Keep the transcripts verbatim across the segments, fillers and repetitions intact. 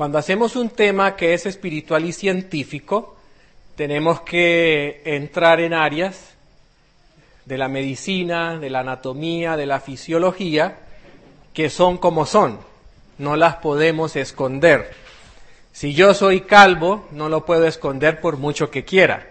Cuando hacemos un tema que es espiritual y científico, tenemos que entrar en áreas de la medicina, de la anatomía, de la fisiología, que son como son, no las podemos esconder. Si yo soy calvo, no lo puedo esconder por mucho que quiera.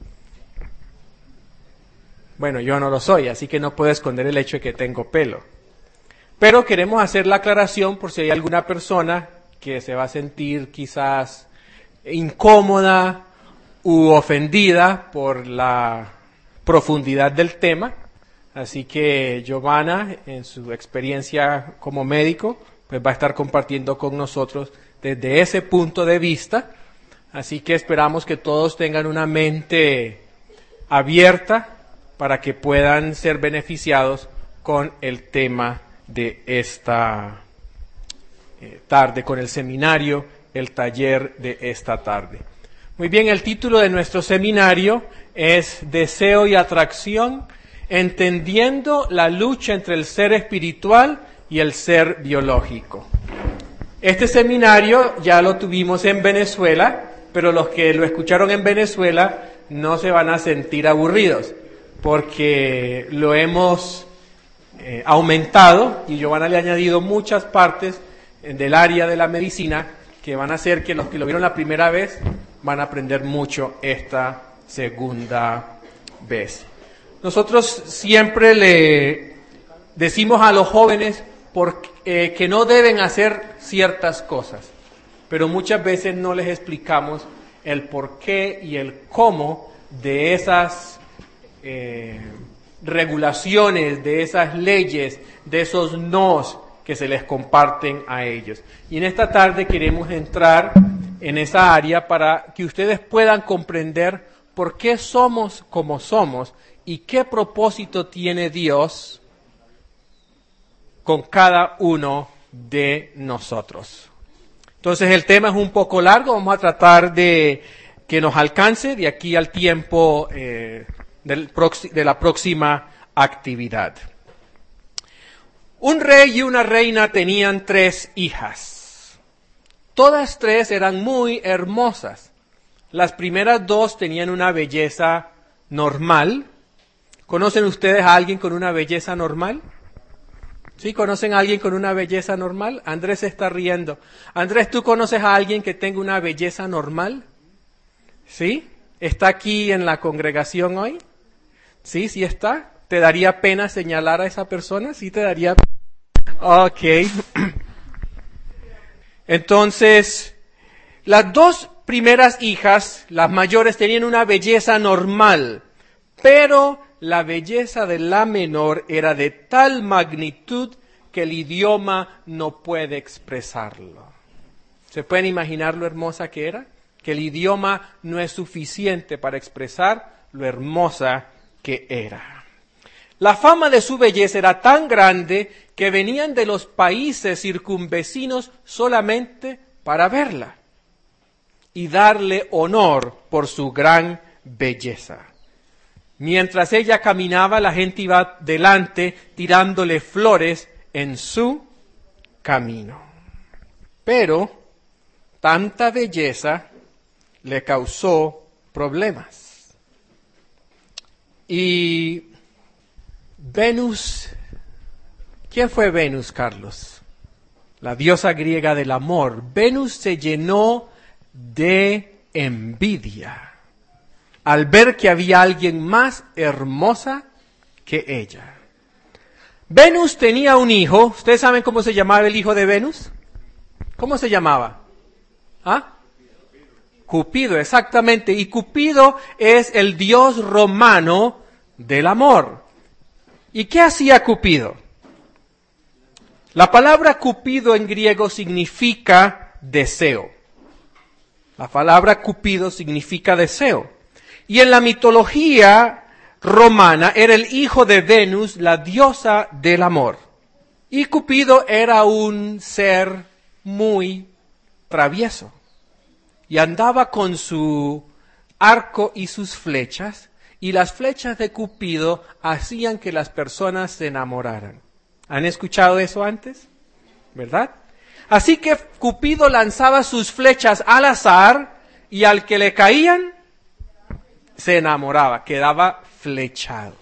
Bueno, yo no lo soy, así que no puedo esconder el hecho de que tengo pelo. Pero queremos hacer la aclaración por si hay alguna persona que se va a sentir quizás incómoda u ofendida por la profundidad del tema. Así que Giovanna, en su experiencia como médico, pues va a estar compartiendo con nosotros desde ese punto de vista. Así que esperamos que todos tengan una mente abierta para que puedan ser beneficiados con el tema de esta eh, tarde, con el seminario, el taller de esta tarde. Muy bien, el título de nuestro seminario es Deseo y Atracción, entendiendo la lucha entre el ser espiritual y el ser biológico. Este seminario ya lo tuvimos en Venezuela, pero los que lo escucharon en Venezuela no se van a sentir aburridos, porque lo hemos eh, aumentado y Giovanna le ha añadido muchas partes del área de la medicina que van a hacer que los que lo vieron la primera vez van a aprender mucho esta segunda vez. Nosotros siempre le decimos a los jóvenes por, eh, que no deben hacer ciertas cosas, pero muchas veces no les explicamos el por qué y el cómo de esas eh, regulaciones, de esas leyes, de esos nos que se les comparten a ellos. Y en esta tarde queremos entrar en esa área para que ustedes puedan comprender por qué somos como somos y qué propósito tiene Dios con cada uno de nosotros. Entonces el tema es un poco largo, vamos a tratar de que nos alcance de aquí al tiempo eh, del proxi- de la próxima actividad. Un rey y una reina tenían tres hijas. Todas tres eran muy hermosas. Las primeras dos tenían una belleza normal. ¿Conocen ustedes a alguien con una belleza normal? ¿Sí? ¿Conocen a alguien con una belleza normal? Andrés se está riendo. Andrés, ¿tú conoces a alguien que tenga una belleza normal? ¿Sí? ¿Está aquí en la congregación hoy? ¿Sí? ¿Sí está? ¿Te daría pena señalar a esa persona? ¿Sí te daría pena? Ok. Entonces, las dos primeras hijas, las mayores, tenían una belleza normal, pero la belleza de la menor era de tal magnitud que el idioma no puede expresarlo. ¿Se pueden imaginar lo hermosa que era? Que el idioma no es suficiente para expresar lo hermosa que era. La fama de su belleza era tan grande que venían de los países circunvecinos solamente para verla y darle honor por su gran belleza. Mientras ella caminaba, la gente iba delante tirándole flores en su camino. Pero tanta belleza le causó problemas. Y Venus, ¿quién fue Venus, Carlos? La diosa griega del amor. Venus se llenó de envidia al ver que había alguien más hermosa que ella. Venus tenía un hijo. ¿Ustedes saben cómo se llamaba el hijo de Venus? ¿Cómo se llamaba? ¿Ah? Cupido, exactamente. Y Cupido es el dios romano del amor. ¿Y qué hacía Cupido? La palabra Cupido en griego significa deseo. La palabra Cupido significa deseo. Y en la mitología romana era el hijo de Venus, la diosa del amor. Y Cupido era un ser muy travieso. Y andaba con su arco y sus flechas, y las flechas de Cupido hacían que las personas se enamoraran. ¿Han escuchado eso antes? ¿Verdad? Así que Cupido lanzaba sus flechas al azar y al que le caían, se enamoraba, quedaba flechado.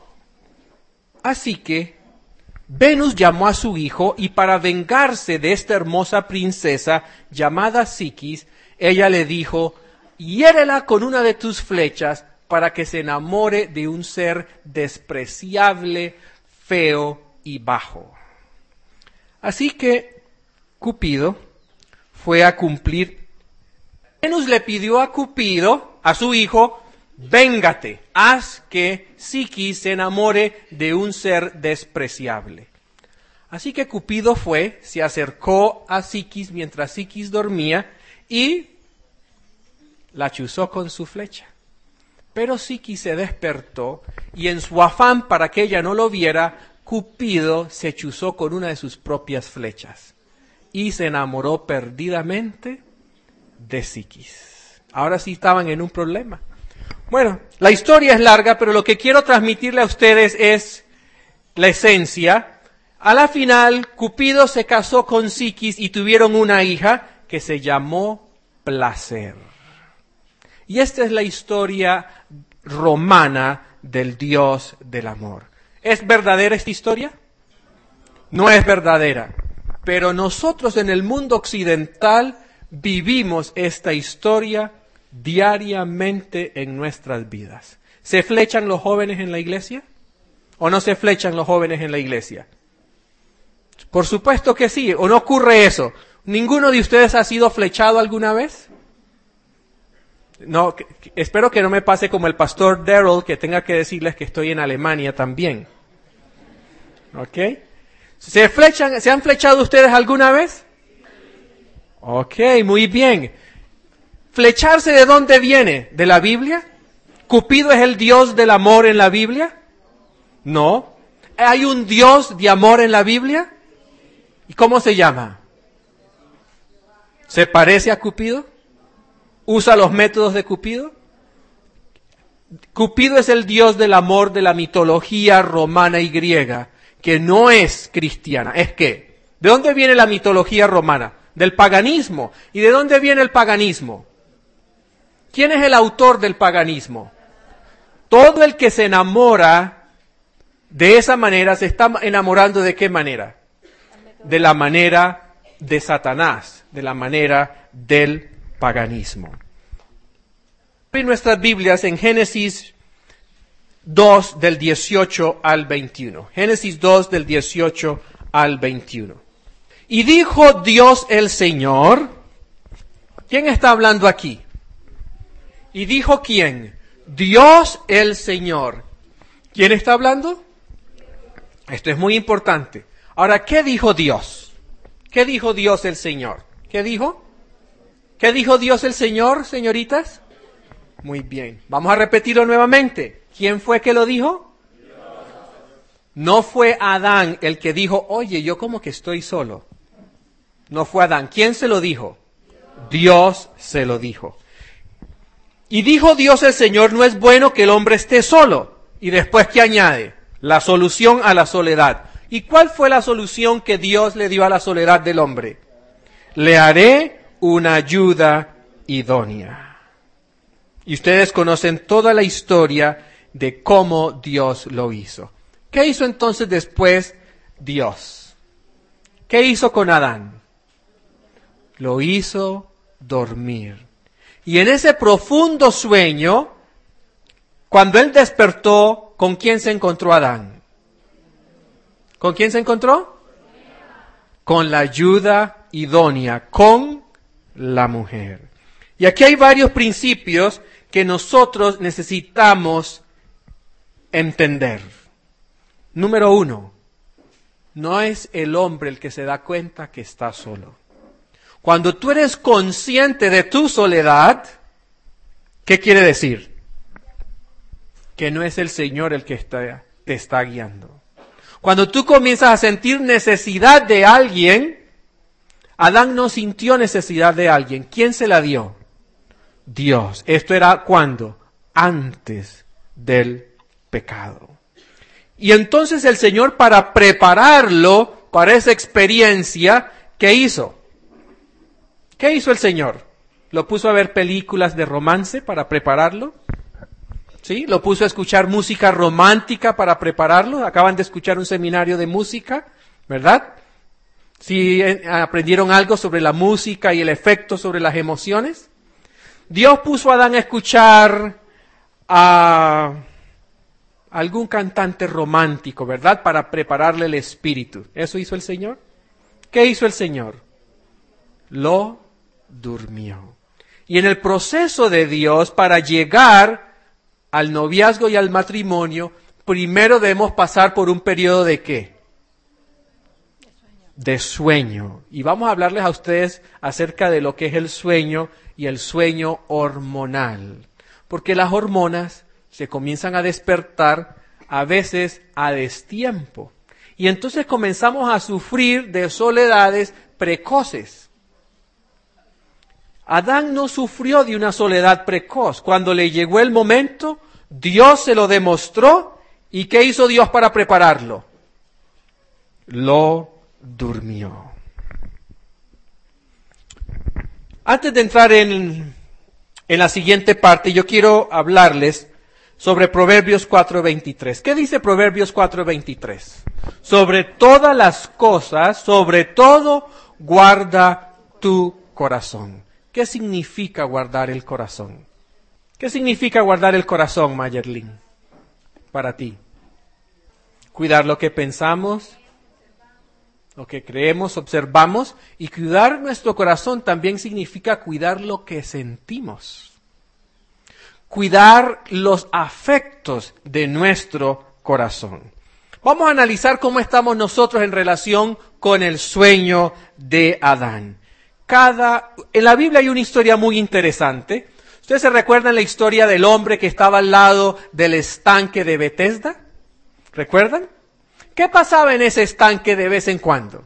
Así que Venus llamó a su hijo y para vengarse de esta hermosa princesa llamada Psiquis, ella le dijo, hiérela con una de tus flechas para que se enamore de un ser despreciable, feo y bajo. Así que Cupido fue a cumplir. Venus le pidió a Cupido, a su hijo, véngate, haz que Psiquis se enamore de un ser despreciable. Así que Cupido fue, se acercó a Psiquis mientras Psiquis dormía y la chuzó con su flecha. Pero Psiquis se despertó y en su afán para que ella no lo viera, Cupido se chuzó con una de sus propias flechas y se enamoró perdidamente de Psiquis. Ahora sí estaban en un problema. Bueno, la historia es larga, pero lo que quiero transmitirle a ustedes es la esencia. A la final, Cupido se casó con Psiquis y tuvieron una hija que se llamó Placer. Y esta es la historia romana del Dios del amor. ¿Es verdadera esta historia? No es verdadera. Pero nosotros en el mundo occidental vivimos esta historia diariamente en nuestras vidas. ¿Se flechan los jóvenes en la iglesia? ¿O no se flechan los jóvenes en la iglesia? Por supuesto que sí, ¿o no ocurre eso? ¿Ninguno de ustedes ha sido flechado alguna vez? No, que, que, espero que no me pase como el pastor Daryl, que tenga que decirles que estoy en Alemania también. ¿Ok? ¿Se flechan, ¿se han flechado ustedes alguna vez? Ok, muy bien. ¿Flecharse de dónde viene? ¿De la Biblia? ¿Cupido es el Dios del amor en la Biblia? No. ¿Hay un Dios de amor en la Biblia? ¿Y cómo se llama? ¿Se parece a Cupido? ¿Usa los métodos de Cupido? Cupido es el Dios del amor de la mitología romana y griega, que no es cristiana. ¿Es qué? ¿De dónde viene la mitología romana? Del paganismo. ¿Y de dónde viene el paganismo? ¿Quién es el autor del paganismo? Todo el que se enamora de esa manera, se está enamorando ¿de qué manera? De la manera de Satanás, de la manera del paganismo. En nuestras Biblias, en Génesis dos, del dieciocho al veintiuno. Génesis dos, del dieciocho al veintiuno. Y dijo Dios el Señor, ¿quién está hablando aquí? ¿Y dijo quién? Dios el Señor. ¿Quién está hablando? Esto es muy importante. Ahora, ¿qué dijo Dios? ¿Qué dijo Dios el Señor? ¿Qué dijo? ¿Qué dijo Dios el Señor, señoritas? Muy bien. Vamos a repetirlo nuevamente. ¿Quién fue que lo dijo? Dios. No fue Adán el que dijo, oye, yo como que estoy solo. No fue Adán. ¿Quién se lo dijo? Dios, Dios se lo dijo. Y dijo Dios el Señor, no es bueno que el hombre esté solo. Y después, ¿qué añade? La solución a la soledad. ¿Y cuál fue la solución que Dios le dio a la soledad del hombre? Le haré una ayuda idónea. Y ustedes conocen toda la historia de cómo Dios lo hizo. ¿Qué hizo entonces después Dios? ¿Qué hizo con Adán? Lo hizo dormir. Y en ese profundo sueño, cuando él despertó, ¿con quién se encontró Adán? ¿Con quién se encontró? Con la ayuda idónea, con la mujer. Y aquí hay varios principios que nosotros necesitamos entender. Número uno, no es el hombre el que se da cuenta que está solo. Cuando tú eres consciente de tu soledad, ¿qué quiere decir? Que no es el Señor el que está, te está guiando. Cuando tú comienzas a sentir necesidad de alguien, Adán no sintió necesidad de alguien. ¿Quién se la dio? Dios. ¿Esto era cuándo? Antes del pecado. Y entonces el Señor, para prepararlo para esa experiencia, ¿qué hizo? ¿Qué hizo el Señor? ¿Lo puso a ver películas de romance para prepararlo? ¿Sí? ¿Lo puso a escuchar música romántica para prepararlo? Acaban de escuchar un seminario de música, ¿verdad? ¿Sí aprendieron algo sobre la música y el efecto sobre las emociones? Dios puso a Adán a escuchar a algún cantante romántico, ¿verdad? Para prepararle el espíritu. ¿Eso hizo el Señor? ¿Qué hizo el Señor? Lo durmió. Y en el proceso de Dios, para llegar al noviazgo y al matrimonio, primero debemos pasar por un periodo de ¿qué? De sueño. Y vamos a hablarles a ustedes acerca de lo que es el sueño y el sueño hormonal. Porque las hormonas se comienzan a despertar a veces a destiempo. Y entonces comenzamos a sufrir de soledades precoces. Adán no sufrió de una soledad precoz. Cuando le llegó el momento, Dios se lo demostró. ¿Y qué hizo Dios para prepararlo? Lo durmió. Antes de entrar en, en la siguiente parte, yo quiero hablarles sobre Proverbios cuatro veintitrés. ¿Qué dice Proverbios cuatro veintitrés? Sobre todas las cosas, sobre todo, guarda tu corazón. ¿Qué significa guardar el corazón? ¿Qué significa guardar el corazón, Mayerlin, para ti? Cuidar lo que pensamos, lo que creemos, observamos, y cuidar nuestro corazón también significa cuidar lo que sentimos. Cuidar los afectos de nuestro corazón. Vamos a analizar cómo estamos nosotros en relación con el sueño de Adán. Cada, en la Biblia hay una historia muy interesante. ¿Ustedes se recuerdan la historia del hombre que estaba al lado del estanque de Betesda? ¿Recuerdan? ¿Qué pasaba en ese estanque de vez en cuando?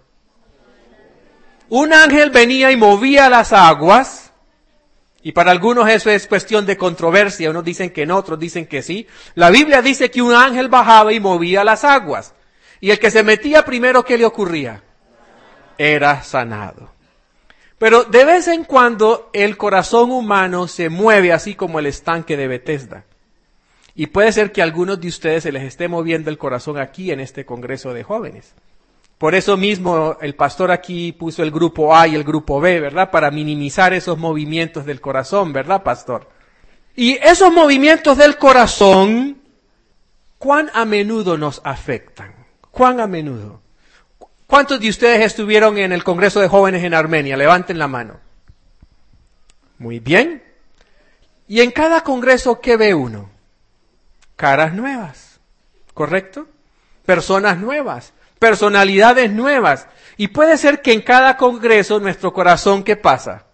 Un ángel venía y movía las aguas. Y para algunos eso es cuestión de controversia. Unos dicen que no, otros dicen que sí. La Biblia dice que un ángel bajaba y movía las aguas. Y el que se metía primero, ¿qué le ocurría? Era sanado. Pero de vez en cuando el corazón humano se mueve así como el estanque de Betesda. Y puede ser que a algunos de ustedes se les esté moviendo el corazón aquí en este congreso de jóvenes. Por eso mismo el pastor aquí puso el grupo A y el grupo B, ¿verdad? Para minimizar esos movimientos del corazón, ¿verdad, pastor? Y esos movimientos del corazón, ¿cuán a menudo nos afectan? ¿Cuán a menudo? ¿Cuántos de ustedes estuvieron en el Congreso de Jóvenes en Armenia? Levanten la mano. Muy bien. Y en cada congreso, ¿qué ve uno? Caras nuevas, ¿correcto? Personas nuevas, personalidades nuevas. Y puede ser que en cada congreso nuestro corazón, ¿qué pasa?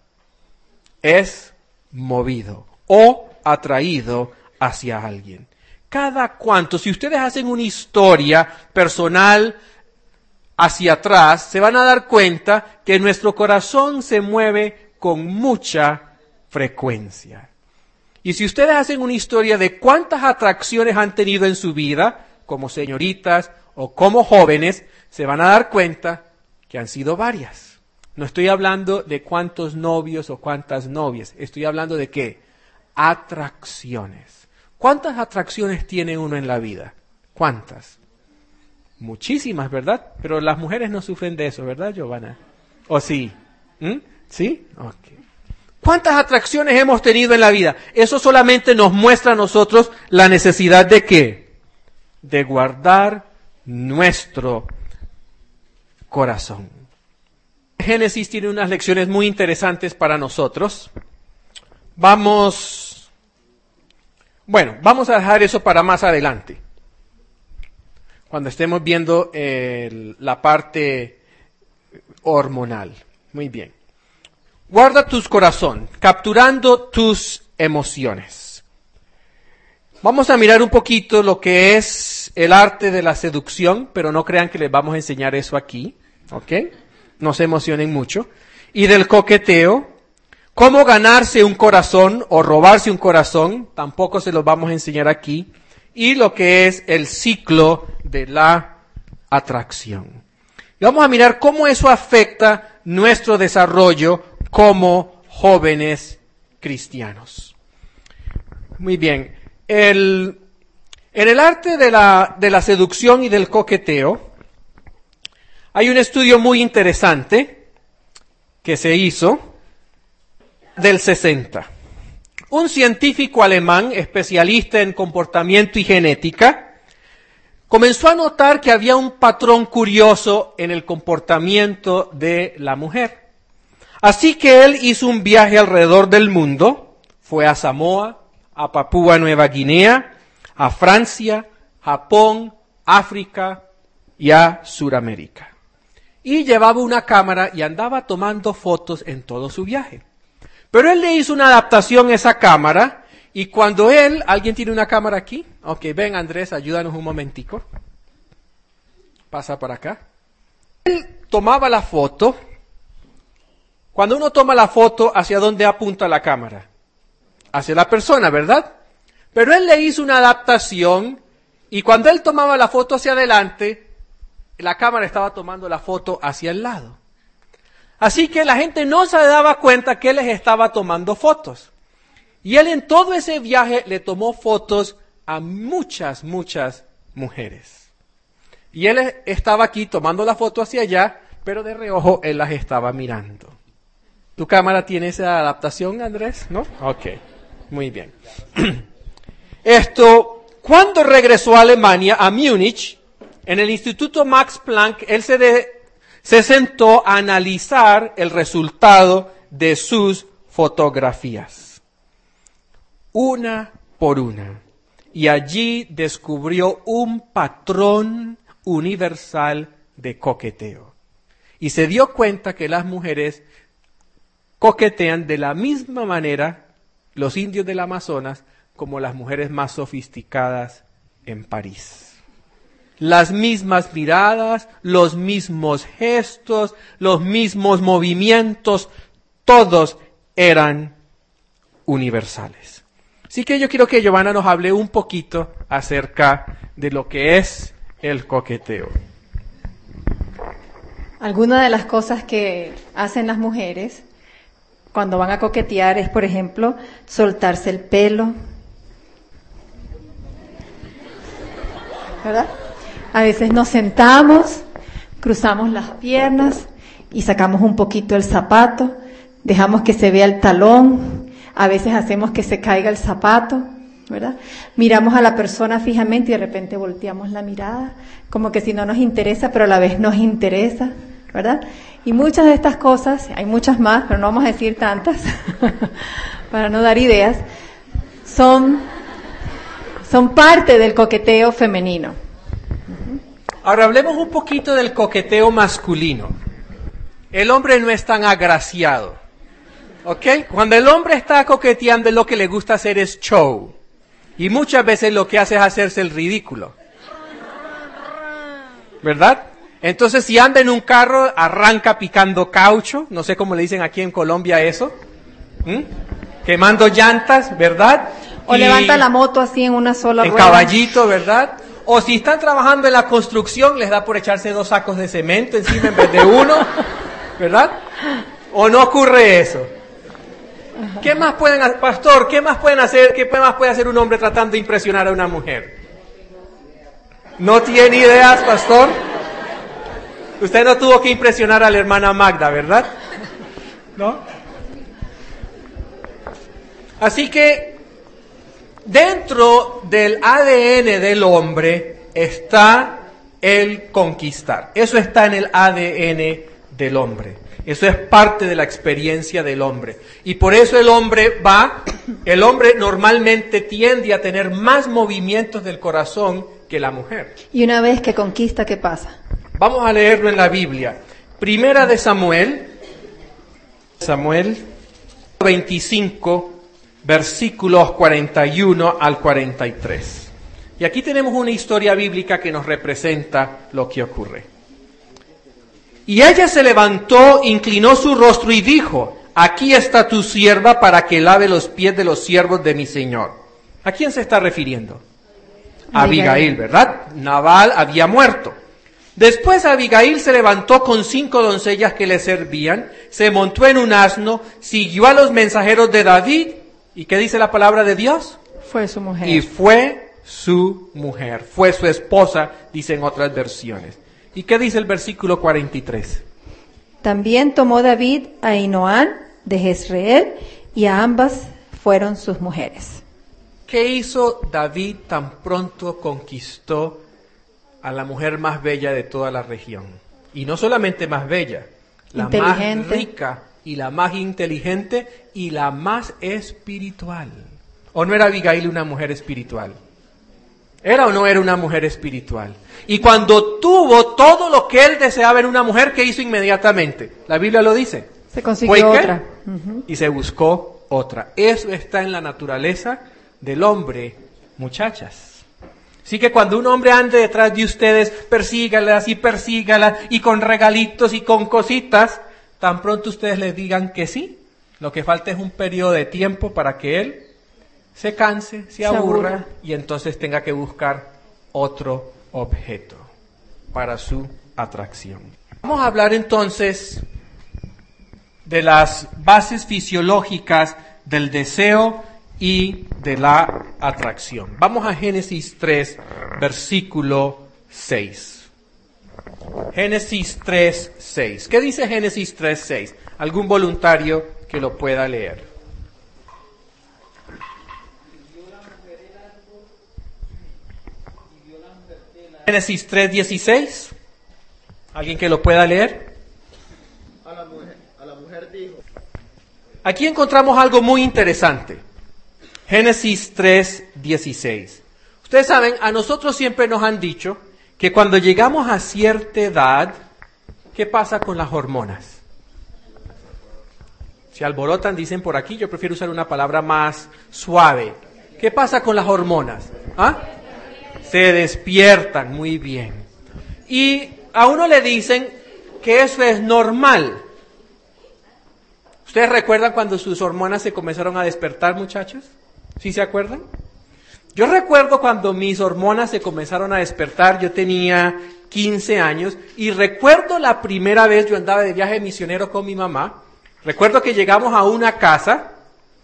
Es movido o atraído hacia alguien. Cada cuanto, si ustedes hacen una historia personal hacia atrás, se van a dar cuenta que nuestro corazón se mueve con mucha frecuencia. Y si ustedes hacen una historia de cuántas atracciones han tenido en su vida, como señoritas o como jóvenes, se van a dar cuenta que han sido varias. No estoy hablando de cuántos novios o cuántas novias, estoy hablando de qué? Atracciones. ¿Cuántas atracciones tiene uno en la vida? ¿Cuántas? Muchísimas, ¿verdad? Pero las mujeres no sufren de eso, ¿verdad, Giovanna? ¿O sí? ¿Mm? ¿Sí? Ok. ¿Cuántas atracciones hemos tenido en la vida? Eso solamente nos muestra a nosotros la necesidad de ¿qué? De guardar nuestro corazón. Génesis tiene unas lecciones muy interesantes para nosotros. Vamos, bueno, vamos a dejar eso para más adelante, cuando estemos viendo el, la parte hormonal. Muy bien. Guarda tu corazón, capturando tus emociones. Vamos a mirar un poquito lo que es el arte de la seducción, pero no crean que les vamos a enseñar eso aquí, ¿ok? No se emocionen mucho. Y del coqueteo, cómo ganarse un corazón o robarse un corazón, tampoco se los vamos a enseñar aquí. Y lo que es el ciclo de la atracción. Y vamos a mirar cómo eso afecta nuestro desarrollo como jóvenes cristianos. Muy bien. El, en el arte de la, de la seducción y del coqueteo, hay un estudio muy interesante que se hizo del sesenta. Un científico alemán, especialista en comportamiento y genética, comenzó a notar que había un patrón curioso en el comportamiento de la mujer. Así que él hizo un viaje alrededor del mundo, fue a Samoa, a Papúa Nueva Guinea, a Francia, Japón, África y a Suramérica. Y llevaba una cámara y andaba tomando fotos en todo su viaje. Pero él le hizo una adaptación a esa cámara y cuando él, ¿alguien tiene una cámara aquí? Ok, ven Andrés, ayúdanos un momentico. Pasa para acá. Él tomaba la foto. Cuando uno toma la foto, ¿hacia dónde apunta la cámara? Hacia la persona, ¿verdad? Pero él le hizo una adaptación y cuando él tomaba la foto hacia adelante, la cámara estaba tomando la foto hacia el lado. Así que la gente no se daba cuenta que él les estaba tomando fotos. Y él en todo ese viaje le tomó fotos a muchas, muchas mujeres. Y él estaba aquí tomando la foto hacia allá, pero de reojo él las estaba mirando. ¿Tu cámara tiene esa adaptación, Andrés? ¿No? Ok, muy bien. Esto, cuando regresó a Alemania, a Múnich, en el Instituto Max Planck, él se, de, se sentó a analizar el resultado de sus fotografías, una por una, y allí descubrió un patrón universal de coqueteo. Y se dio cuenta que las mujeres coquetean de la misma manera los indios del Amazonas como las mujeres más sofisticadas en París. Las mismas miradas, los mismos gestos, los mismos movimientos, todos eran universales. Así que yo quiero que Giovanna nos hable un poquito acerca de lo que es el coqueteo. Algunas de las cosas que hacen las mujeres cuando van a coquetear es, por ejemplo, soltarse el pelo, ¿verdad? A veces nos sentamos, cruzamos las piernas y sacamos un poquito el zapato, dejamos que se vea el talón, a veces hacemos que se caiga el zapato, ¿verdad? Miramos a la persona fijamente y de repente volteamos la mirada, como que si no nos interesa, pero a la vez nos interesa, ¿verdad? Y muchas de estas cosas, hay muchas más, pero no vamos a decir tantas, para no dar ideas, son, son parte del coqueteo femenino. Ahora hablemos un poquito del coqueteo masculino. El hombre no es tan agraciado, ¿ok? Cuando el hombre está coqueteando, lo que le gusta hacer es show. Y muchas veces lo que hace es hacerse el ridículo, ¿verdad? Entonces, si anda en un carro, arranca picando caucho, no sé cómo le dicen aquí en Colombia eso, ¿Mm? quemando llantas, ¿verdad? O y levanta la moto así en una sola en rueda. En caballito, ¿verdad? O si están trabajando en la construcción, les da por echarse dos sacos de cemento encima en vez de uno, ¿verdad? ¿O no ocurre eso? ¿Qué más pueden hacer, pastor? ¿Qué más pueden hacer? ¿Qué más puede hacer un hombre tratando de impresionar a una mujer? ¿No tiene ideas, pastor? Usted no tuvo que impresionar a la hermana Magda, ¿verdad? ¿No? Así que dentro del A D N del hombre está el conquistar. Eso está en el A D N del hombre. Eso es parte de la experiencia del hombre. Y por eso el hombre va, el hombre normalmente tiende a tener más movimientos del corazón que la mujer. Y una vez que conquista, ¿qué pasa? Vamos a leerlo en la Biblia. Primera de Samuel, Samuel veinticinco, versículos cuarenta y uno al cuarenta y tres. Y aquí tenemos una historia bíblica que nos representa lo que ocurre. Y ella se levantó, inclinó su rostro y dijo: aquí está tu sierva para que lave los pies de los siervos de mi señor. ¿A quién se está refiriendo? A Abigail, ¿verdad? Nabal había muerto. Después Abigail se levantó con cinco doncellas que le servían, se montó en un asno, siguió a los mensajeros de David. ¿Y qué dice la palabra de Dios? Fue su mujer. Y fue su mujer, fue su esposa, dicen otras versiones. ¿Y qué dice el versículo cuarenta y tres? También tomó David a Ahinoam de Jezreel y a ambas fueron sus mujeres. ¿Qué hizo David tan pronto conquistó a la mujer más bella de toda la región? Y no solamente más bella, la más rica y la más inteligente y la más espiritual. ¿O no era Abigail una mujer espiritual? ¿Era o no era una mujer espiritual? Y cuando tuvo todo lo que él deseaba en una mujer, ¿qué hizo inmediatamente? La Biblia lo dice. Se consiguió otra. Uh-huh. Y se buscó otra. Eso está en la naturaleza del hombre, muchachas. Así que cuando un hombre ande detrás de ustedes, persígalas y persígalas y con regalitos y con cositas, tan pronto ustedes les digan que sí, lo que falta es un periodo de tiempo para que él se canse, se, se aburra, aburra y entonces tenga que buscar otro objeto para su atracción. Vamos a hablar entonces de las bases fisiológicas del deseo y de la atracción. Vamos a Génesis tres, versículo seis. Génesis tres, seis. ¿Qué dice Génesis tres, seis? ¿Algún voluntario que lo pueda leer? Génesis tres, dieciséis. ¿Alguien que lo pueda leer? A la mujer, a la mujer dijo. Aquí encontramos algo muy interesante. Génesis tres, dieciséis. Ustedes saben, a nosotros siempre nos han dicho que cuando llegamos a cierta edad, ¿qué pasa con las hormonas? Se alborotan, dicen por aquí, yo prefiero usar una palabra más suave. ¿Qué pasa con las hormonas? ¿Ah? Se despiertan, muy bien. Y a uno le dicen que eso es normal. ¿Ustedes recuerdan cuando sus hormonas se comenzaron a despertar, muchachos? ¿Sí se acuerdan? Yo recuerdo cuando mis hormonas se comenzaron a despertar, yo tenía quince años, y recuerdo la primera vez, yo andaba de viaje misionero con mi mamá, recuerdo que llegamos a una casa,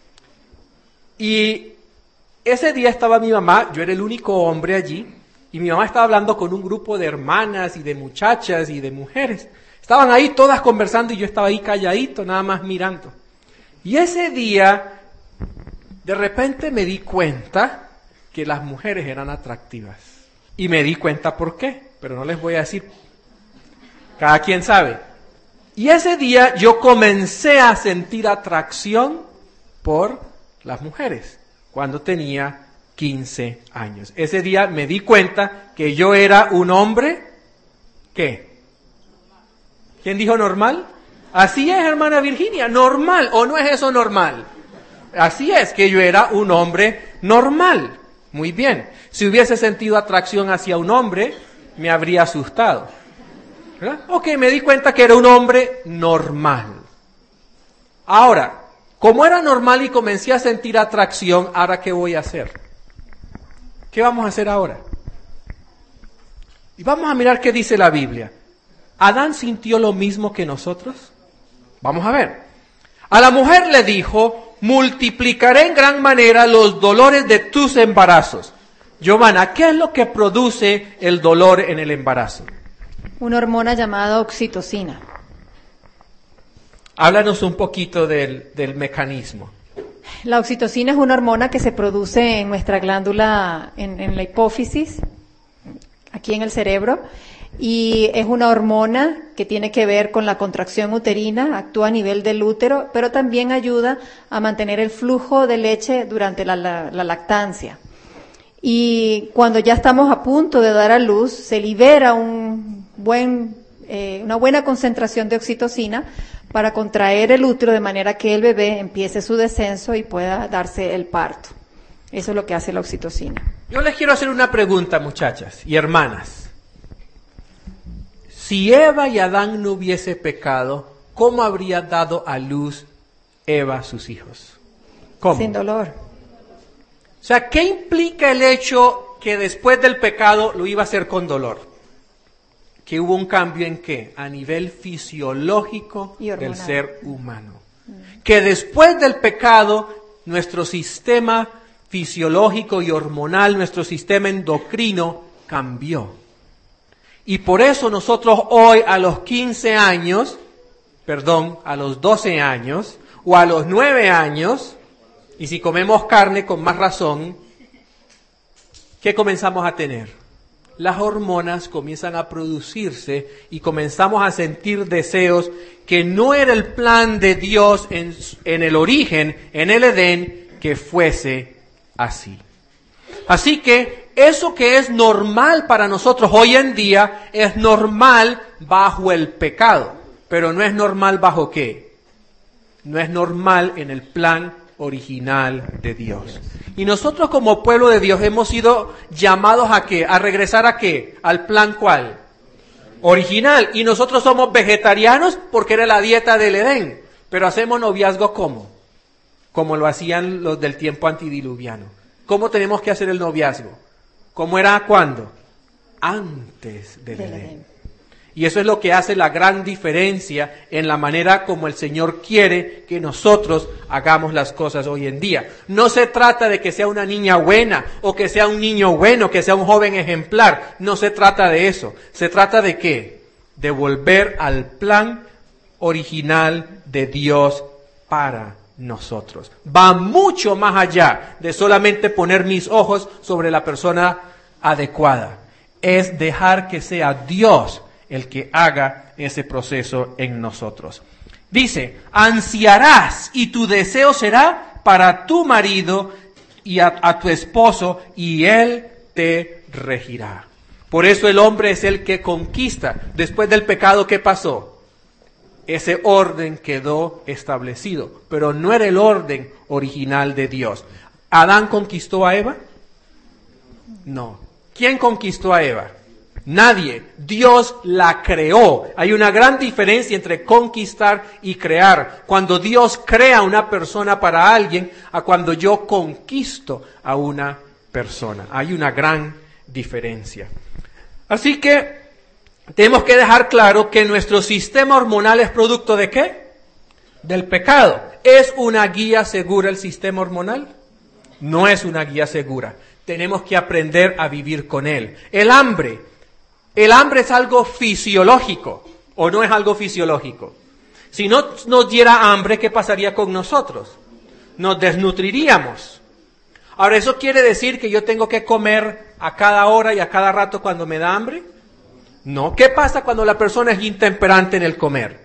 y ese día estaba mi mamá, yo era el único hombre allí, y mi mamá estaba hablando con un grupo de hermanas y de muchachas y de mujeres. Estaban ahí todas conversando y yo estaba ahí calladito, nada más mirando. Y ese día, de repente me di cuenta que las mujeres eran atractivas. Y me di cuenta por qué, pero no les voy a decir. Cada quien sabe. Y ese día yo comencé a sentir atracción por las mujeres, cuando tenía quince años. Ese día me di cuenta que yo era un hombre, ¿qué? ¿Quién dijo normal? Así es, hermana Virginia, normal, ¿o no es eso normal? Así es, que yo era un hombre normal. Muy bien. Si hubiese sentido atracción hacia un hombre, me habría asustado. ¿Verdad? Ok, me di cuenta que era un hombre normal. Ahora, como era normal y comencé a sentir atracción, ¿ahora qué voy a hacer? ¿Qué vamos a hacer ahora? Y vamos a mirar qué dice la Biblia. ¿Adán sintió lo mismo que nosotros? Vamos a ver. A la mujer le dijo: multiplicaré en gran manera los dolores de tus embarazos. Giovanna, ¿qué es lo que produce el dolor en el embarazo? Una hormona llamada oxitocina. Háblanos un poquito del, del mecanismo. La oxitocina es una hormona que se produce en nuestra glándula, en, en la hipófisis, aquí en el cerebro, y es una hormona que tiene que ver con la contracción uterina, actúa a nivel del útero, pero también ayuda a mantener el flujo de leche durante la, la, la lactancia. Y cuando ya estamos a punto de dar a luz, se libera un buen, eh, una buena concentración de oxitocina para contraer el útero de manera que el bebé empiece su descenso y pueda darse el parto. Eso es lo que hace la oxitocina. Yo les quiero hacer una pregunta, muchachas y hermanas. Si Eva y Adán no hubiese pecado, ¿cómo habría dado a luz Eva a sus hijos? ¿Cómo? Sin dolor. O sea, ¿qué implica el hecho que después del pecado lo iba a hacer con dolor? que hubo un cambio en qué? A nivel fisiológico del ser humano. Mm. Que después del pecado, nuestro sistema fisiológico y hormonal, nuestro sistema endocrino cambió. Y por eso nosotros hoy a los quince años, perdón, a los doce años o a los nueve años, y si comemos carne con más razón, ¿qué comenzamos a tener? Las hormonas comienzan a producirse y comenzamos a sentir deseos que no era el plan de Dios en, en el origen, en el Edén, que fuese así. Así que eso que es normal para nosotros hoy en día es normal bajo el pecado, pero no es normal bajo qué. No es normal en el plan original de Dios. Y nosotros como pueblo de Dios hemos sido llamados a qué, a regresar a qué, al plan ¿cuál? Original. Y nosotros somos vegetarianos porque era la dieta del Edén, pero hacemos noviazgo ¿cómo? Como lo hacían los del tiempo antidiluviano. ¿Cómo tenemos que hacer el noviazgo? ¿Cómo era cuándo? Antes del Edén. Y eso es lo que hace la gran diferencia en la manera como el Señor quiere que nosotros hagamos las cosas hoy en día. No se trata de que sea una niña buena o que sea un niño bueno, que sea un joven ejemplar. No se trata de eso. Se trata de ¿qué? De volver al plan original de Dios para nosotros. Va mucho más allá de solamente poner mis ojos sobre la persona adecuada. Es dejar que sea Dios el que haga ese proceso en nosotros. Dice, ansiarás y tu deseo será para tu marido y a, a tu esposo y él te regirá. Por eso el hombre es el que conquista. Después del pecado, ¿qué pasó? Ese orden quedó establecido, pero no era el orden original de Dios. ¿Adán conquistó a Eva? No. ¿Quién conquistó a Eva? Nadie. Dios la creó. Hay una gran diferencia entre conquistar y crear. Cuando Dios crea una persona para alguien, a cuando yo conquisto a una persona. Hay una gran diferencia. Así que tenemos que dejar claro que nuestro sistema hormonal es producto ¿de qué? Del pecado. ¿Es una guía segura el sistema hormonal? No es una guía segura. Tenemos que aprender a vivir con él. El hambre. El hambre es algo fisiológico, ¿o no es algo fisiológico? Si no nos diera hambre, ¿qué pasaría con nosotros? Nos desnutriríamos. Ahora, ¿eso quiere decir que yo tengo que comer a cada hora y a cada rato cuando me da hambre? No. ¿Qué pasa cuando la persona es intemperante en el comer?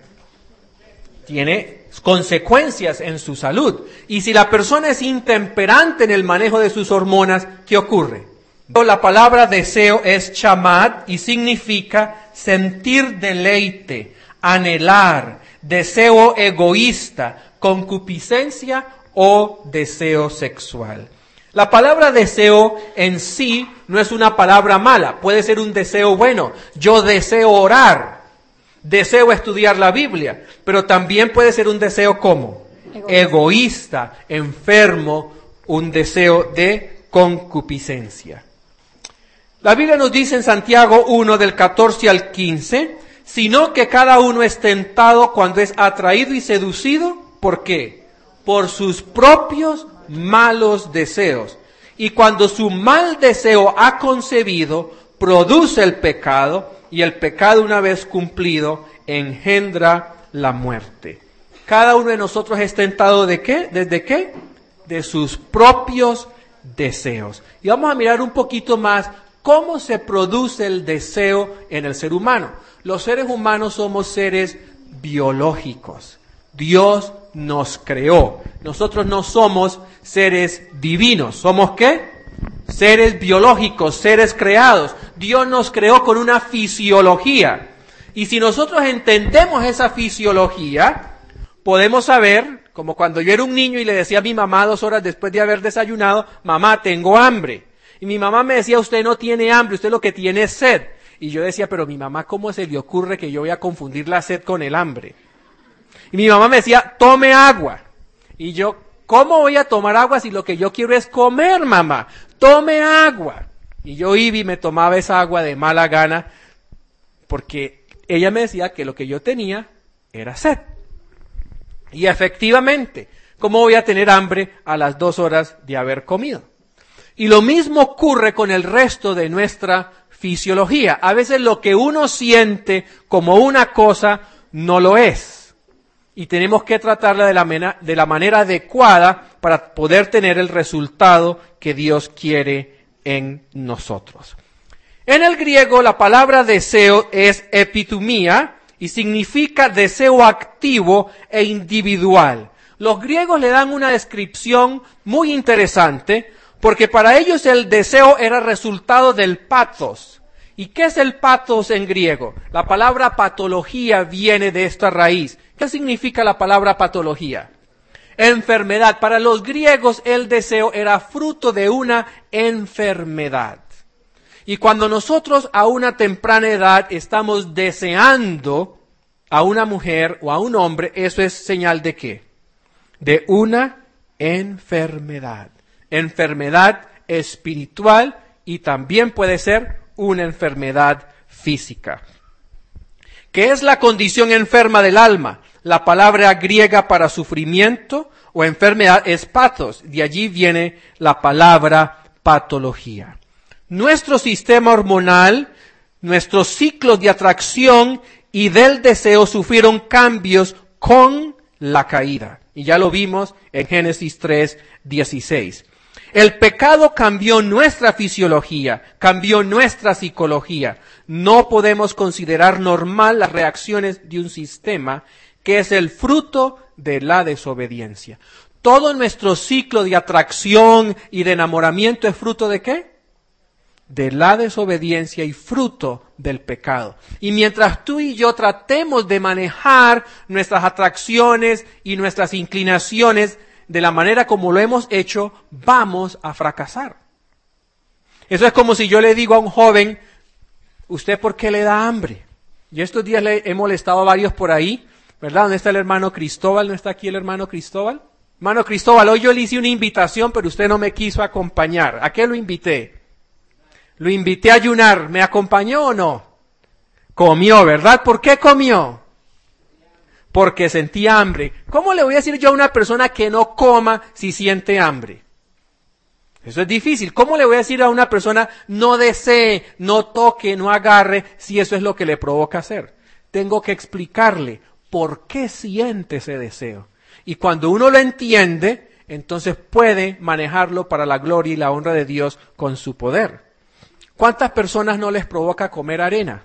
Tiene consecuencias en su salud. Y si la persona es intemperante en el manejo de sus hormonas, ¿qué ocurre? La palabra deseo es chamad y significa sentir deleite, anhelar, deseo egoísta, concupiscencia o deseo sexual. La palabra deseo en sí no es una palabra mala, puede ser un deseo bueno. Yo deseo orar, deseo estudiar la Biblia, pero también puede ser un deseo ¿cómo? Egoísta, egoísta enfermo, un deseo de concupiscencia. La Biblia nos dice en Santiago uno del catorce al quince, sino que cada uno es tentado cuando es atraído y seducido, ¿por qué? Por sus propios malos deseos. Y cuando su mal deseo ha concebido, produce el pecado, y el pecado una vez cumplido, engendra la muerte. Cada uno de nosotros es tentado ¿de qué? ¿Desde qué? De sus propios deseos. Y vamos a mirar un poquito más ¿cómo se produce el deseo en el ser humano? Los seres humanos somos seres biológicos. Dios nos creó. Nosotros no somos seres divinos. ¿Somos qué? Seres biológicos, seres creados. Dios nos creó con una fisiología. Y si nosotros entendemos esa fisiología, podemos saber, como cuando yo era un niño y le decía a mi mamá dos horas después de haber desayunado, mamá, tengo hambre. Y mi mamá me decía, usted no tiene hambre, usted lo que tiene es sed. Y yo decía, pero mi mamá, ¿cómo se le ocurre que yo voy a confundir la sed con el hambre? Y mi mamá me decía, tome agua. Y yo, ¿cómo voy a tomar agua si lo que yo quiero es comer, mamá? Tome agua. Y yo iba y me tomaba esa agua de mala gana, porque ella me decía que lo que yo tenía era sed. Y efectivamente, ¿cómo voy a tener hambre a las dos horas de haber comido? Y lo mismo ocurre con el resto de nuestra fisiología. A veces lo que uno siente como una cosa no lo es. Y tenemos que tratarla de la, mena, de la manera adecuada para poder tener el resultado que Dios quiere en nosotros. En el griego la palabra deseo es epitumía y significa deseo activo e individual. Los griegos le dan una descripción muy interesante porque para ellos el deseo era resultado del pathos. ¿Y qué es el pathos en griego? La palabra patología viene de esta raíz. ¿Qué significa la palabra patología? Enfermedad. Para los griegos el deseo era fruto de una enfermedad. Y cuando nosotros a una temprana edad estamos deseando a una mujer o a un hombre, eso es señal de ¿qué? De una enfermedad. Enfermedad espiritual y también puede ser una enfermedad física. ¿Qué es la condición enferma del alma? La palabra griega para sufrimiento o enfermedad es pathos. De allí viene la palabra patología. Nuestro sistema hormonal, nuestros ciclos de atracción y del deseo sufrieron cambios con la caída. Y ya lo vimos en Génesis tres dieciséis. El pecado cambió nuestra fisiología, cambió nuestra psicología. No podemos considerar normal las reacciones de un sistema que es el fruto de la desobediencia. Todo nuestro ciclo de atracción y de enamoramiento es fruto ¿de qué? De la desobediencia y fruto del pecado. Y mientras tú y yo tratemos de manejar nuestras atracciones y nuestras inclinaciones de la manera como lo hemos hecho, vamos a fracasar. Eso es como si yo le digo a un joven, ¿usted por qué le da hambre? Y estos días le he molestado a varios por ahí, ¿verdad? ¿Dónde está el hermano Cristóbal? ¿No está aquí el hermano Cristóbal? Hermano Cristóbal, hoy yo le hice una invitación, pero usted no me quiso acompañar. ¿A qué lo invité? Lo invité a ayunar. ¿Me acompañó o no? Comió, ¿verdad? ¿Por qué comió? Porque sentía hambre. ¿Cómo le voy a decir yo a una persona que no coma si siente hambre? Eso es difícil. ¿Cómo le voy a decir a una persona no desee, no toque, no agarre si eso es lo que le provoca hacer? Tengo que explicarle por qué siente ese deseo. Y cuando uno lo entiende, entonces puede manejarlo para la gloria y la honra de Dios con su poder. ¿Cuántas personas no les provoca comer arena?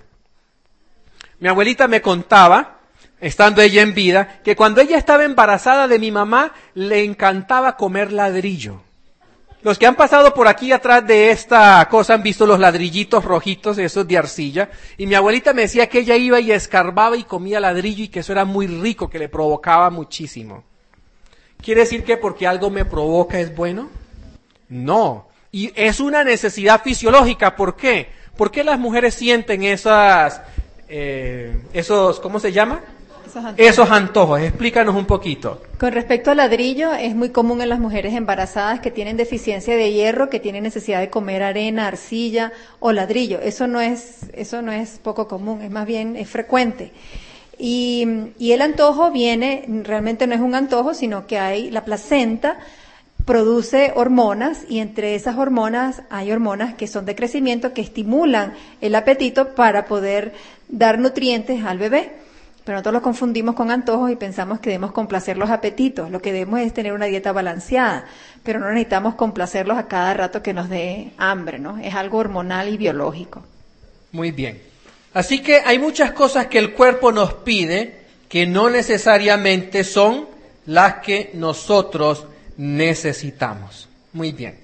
Mi abuelita me contaba, estando ella en vida, que cuando ella estaba embarazada de mi mamá, le encantaba comer ladrillo. Los que han pasado por aquí atrás de esta cosa han visto los ladrillitos rojitos, esos de arcilla, y mi abuelita me decía que ella iba y escarbaba y comía ladrillo y que eso era muy rico, que le provocaba muchísimo. ¿Quiere decir que porque algo me provoca es bueno? No. Y es una necesidad fisiológica. ¿Por qué? ¿Por qué las mujeres sienten esas, eh, esos, ¿cómo se llama? Esos antojos. Esos antojos. Explícanos un poquito. Con respecto al ladrillo, es muy común en las mujeres embarazadas que tienen deficiencia de hierro, que tienen necesidad de comer arena, arcilla o ladrillo. Eso no es, eso no es poco común, es más bien, es frecuente. Y, y el antojo viene, realmente no es un antojo, sino que hay la placenta produce hormonas y entre esas hormonas hay hormonas que son de crecimiento que estimulan el apetito para poder dar nutrientes al bebé. Pero nosotros los confundimos con antojos y pensamos que debemos complacer los apetitos. Lo que debemos es tener una dieta balanceada, pero no necesitamos complacerlos a cada rato que nos dé hambre, ¿no? Es algo hormonal y biológico. Muy bien. Así que hay muchas cosas que el cuerpo nos pide que no necesariamente son las que nosotros necesitamos. Muy bien.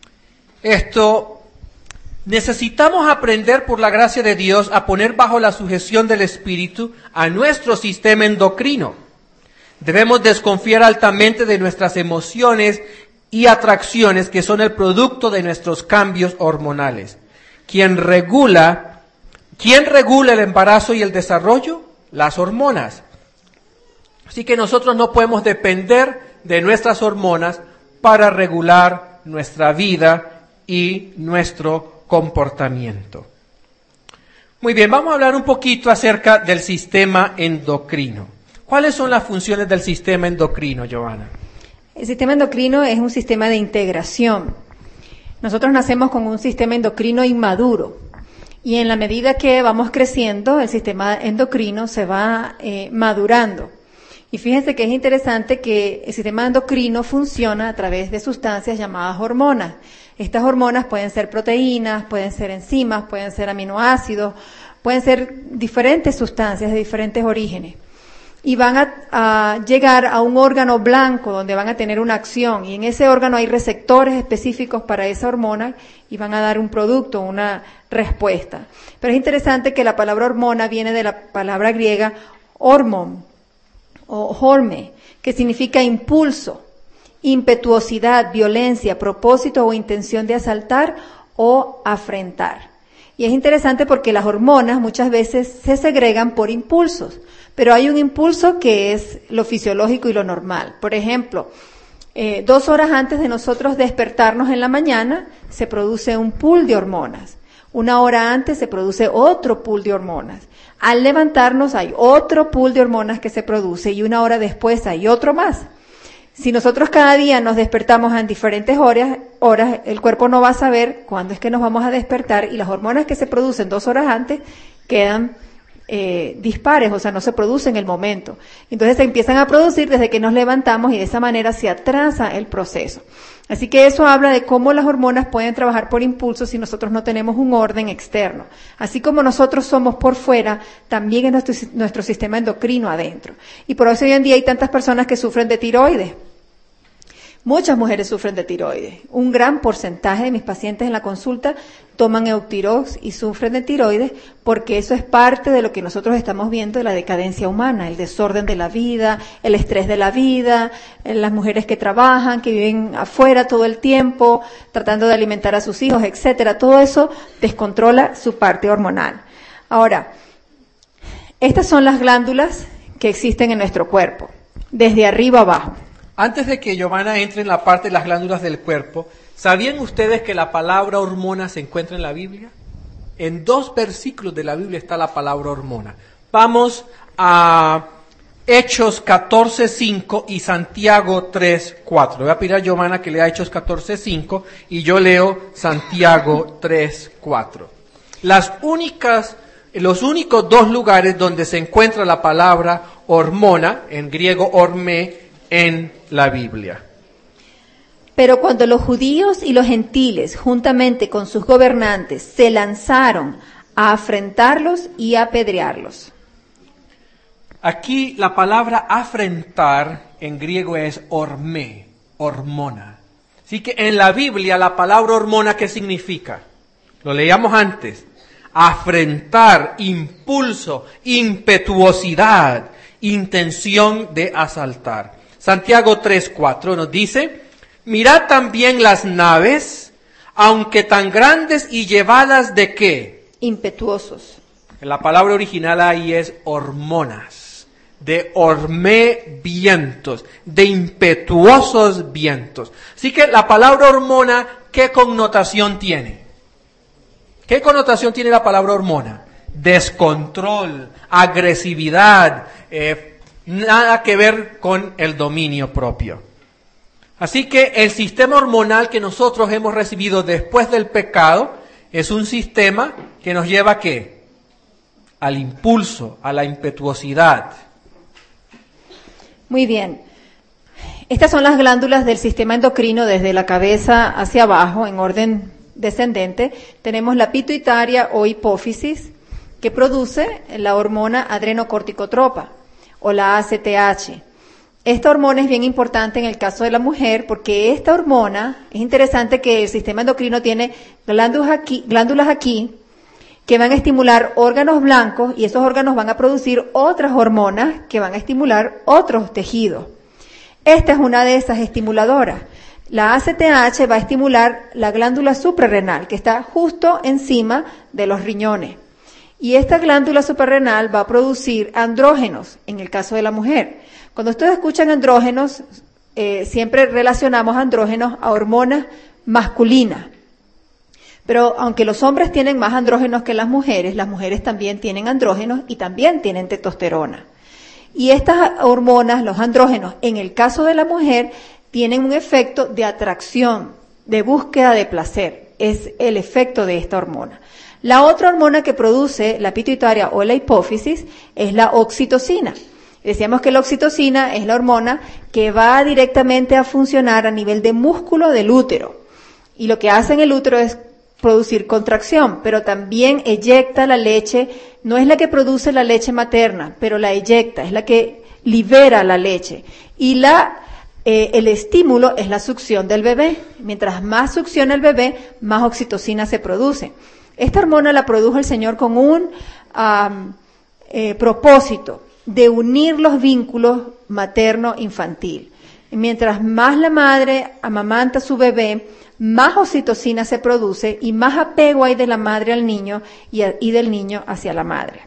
Esto, necesitamos aprender por la gracia de Dios a poner bajo la sujeción del Espíritu a nuestro sistema endocrino. Debemos desconfiar altamente de nuestras emociones y atracciones que son el producto de nuestros cambios hormonales. ¿Quién regula ¿Quién regula el embarazo y el desarrollo? Las hormonas. Así que nosotros no podemos depender de nuestras hormonas para regular nuestra vida y nuestro comportamiento. Muy bien, vamos a hablar un poquito acerca del sistema endocrino. ¿Cuáles son las funciones del sistema endocrino, Giovanna? El sistema endocrino es un sistema de integración. Nosotros nacemos con un sistema endocrino inmaduro y en la medida que vamos creciendo, el sistema endocrino se va eh, madurando. Y fíjense que es interesante que el sistema endocrino funciona a través de sustancias llamadas hormonas. Estas hormonas pueden ser proteínas, pueden ser enzimas, pueden ser aminoácidos, pueden ser diferentes sustancias de diferentes orígenes. Y van a, a llegar a un órgano blanco donde van a tener una acción. Y en ese órgano hay receptores específicos para esa hormona y van a dar un producto, una respuesta. Pero es interesante que la palabra hormona viene de la palabra griega hormon o horme, que significa impulso, impetuosidad, violencia, propósito o intención de asaltar o afrentar. Y es interesante porque las hormonas muchas veces se segregan por impulsos, pero hay un impulso que es lo fisiológico y lo normal. Por ejemplo, eh, dos horas antes de nosotros despertarnos en la mañana, se produce un pool de hormonas. Una hora antes se produce otro pool de hormonas. Al levantarnos hay otro pool de hormonas que se produce y una hora después hay otro más. Si nosotros cada día nos despertamos en diferentes horas, horas, el cuerpo no va a saber cuándo es que nos vamos a despertar y las hormonas que se producen dos horas antes quedan eh, dispares, o sea, no se producen en el momento. Entonces se empiezan a producir desde que nos levantamos y de esa manera se atrasa el proceso. Así que eso habla de cómo las hormonas pueden trabajar por impulso si nosotros no tenemos un orden externo. Así como nosotros somos por fuera, también es nuestro, nuestro sistema endocrino adentro. Y por eso hoy en día hay tantas personas que sufren de tiroides. Muchas mujeres sufren de tiroides. Un gran porcentaje de mis pacientes en la consulta toman Eutirox y sufren de tiroides porque eso es parte de lo que nosotros estamos viendo de la decadencia humana, el desorden de la vida, el estrés de la vida, las mujeres que trabajan, que viven afuera todo el tiempo, tratando de alimentar a sus hijos, etcétera. Todo eso descontrola su parte hormonal. Ahora, estas son las glándulas que existen en nuestro cuerpo, desde arriba abajo. Antes de que Giovanna entre en la parte de las glándulas del cuerpo, ¿sabían ustedes que la palabra hormona se encuentra en la Biblia? En dos versículos de la Biblia está la palabra hormona. Vamos a Hechos catorce cinco y Santiago tres cuatro. Le voy a pedir a Giovanna que lea Hechos catorce cinco y yo leo Santiago tres cuatro. Las únicas, los únicos dos lugares donde se encuentra la palabra hormona, en griego hormé, en la Biblia. Pero cuando los judíos y los gentiles, juntamente con sus gobernantes, se lanzaron a afrentarlos y a apedrearlos. Aquí la palabra afrentar en griego es hormé, hormona. Así que en la Biblia la palabra hormona, ¿qué significa? Lo leíamos antes. Afrentar, impulso, impetuosidad, intención de asaltar. Santiago tres cuatro nos dice, mirad también las naves, aunque tan grandes y llevadas de ¿qué? Impetuosos. La palabra original ahí es hormonas, de hormé vientos, de impetuosos vientos. Así que la palabra hormona, ¿qué connotación tiene? ¿Qué connotación tiene la palabra hormona? Descontrol, agresividad, eh, nada que ver con el dominio propio. Así que el sistema hormonal que nosotros hemos recibido después del pecado es un sistema que nos lleva ¿a qué? Al impulso, a la impetuosidad. Muy bien. Estas son las glándulas del sistema endocrino desde la cabeza hacia abajo en orden descendente. Tenemos la pituitaria o hipófisis que produce la hormona adrenocorticotropa o la A C T H. Esta hormona es bien importante en el caso de la mujer porque esta hormona, es interesante que el sistema endocrino tiene glándulas aquí, glándulas aquí que van a estimular órganos blancos y esos órganos van a producir otras hormonas que van a estimular otros tejidos. Esta es una de esas estimuladoras. La A C T H va a estimular la glándula suprarrenal que está justo encima de los riñones. Y esta glándula suprarrenal va a producir andrógenos, en el caso de la mujer. Cuando ustedes escuchan andrógenos, eh, siempre relacionamos andrógenos a hormonas masculinas. Pero aunque los hombres tienen más andrógenos que las mujeres, las mujeres también tienen andrógenos y también tienen testosterona. Y estas hormonas, los andrógenos, en el caso de la mujer, tienen un efecto de atracción, de búsqueda de placer. Es el efecto de esta hormona. La otra hormona que produce la pituitaria o la hipófisis es la oxitocina. Decíamos que la oxitocina es la hormona que va directamente a funcionar a nivel de músculo del útero. Y lo que hace en el útero es producir contracción, pero también eyecta la leche. No es la que produce la leche materna, pero la eyecta, es la que libera la leche. Y la eh, el estímulo es la succión del bebé. Mientras más succiona el bebé, más oxitocina se produce. Esta hormona la produjo el Señor con un um, eh, propósito de unir los vínculos materno-infantil. Mientras más la madre amamanta a su bebé, más oxitocina se produce y más apego hay de la madre al niño y, a, y del niño hacia la madre.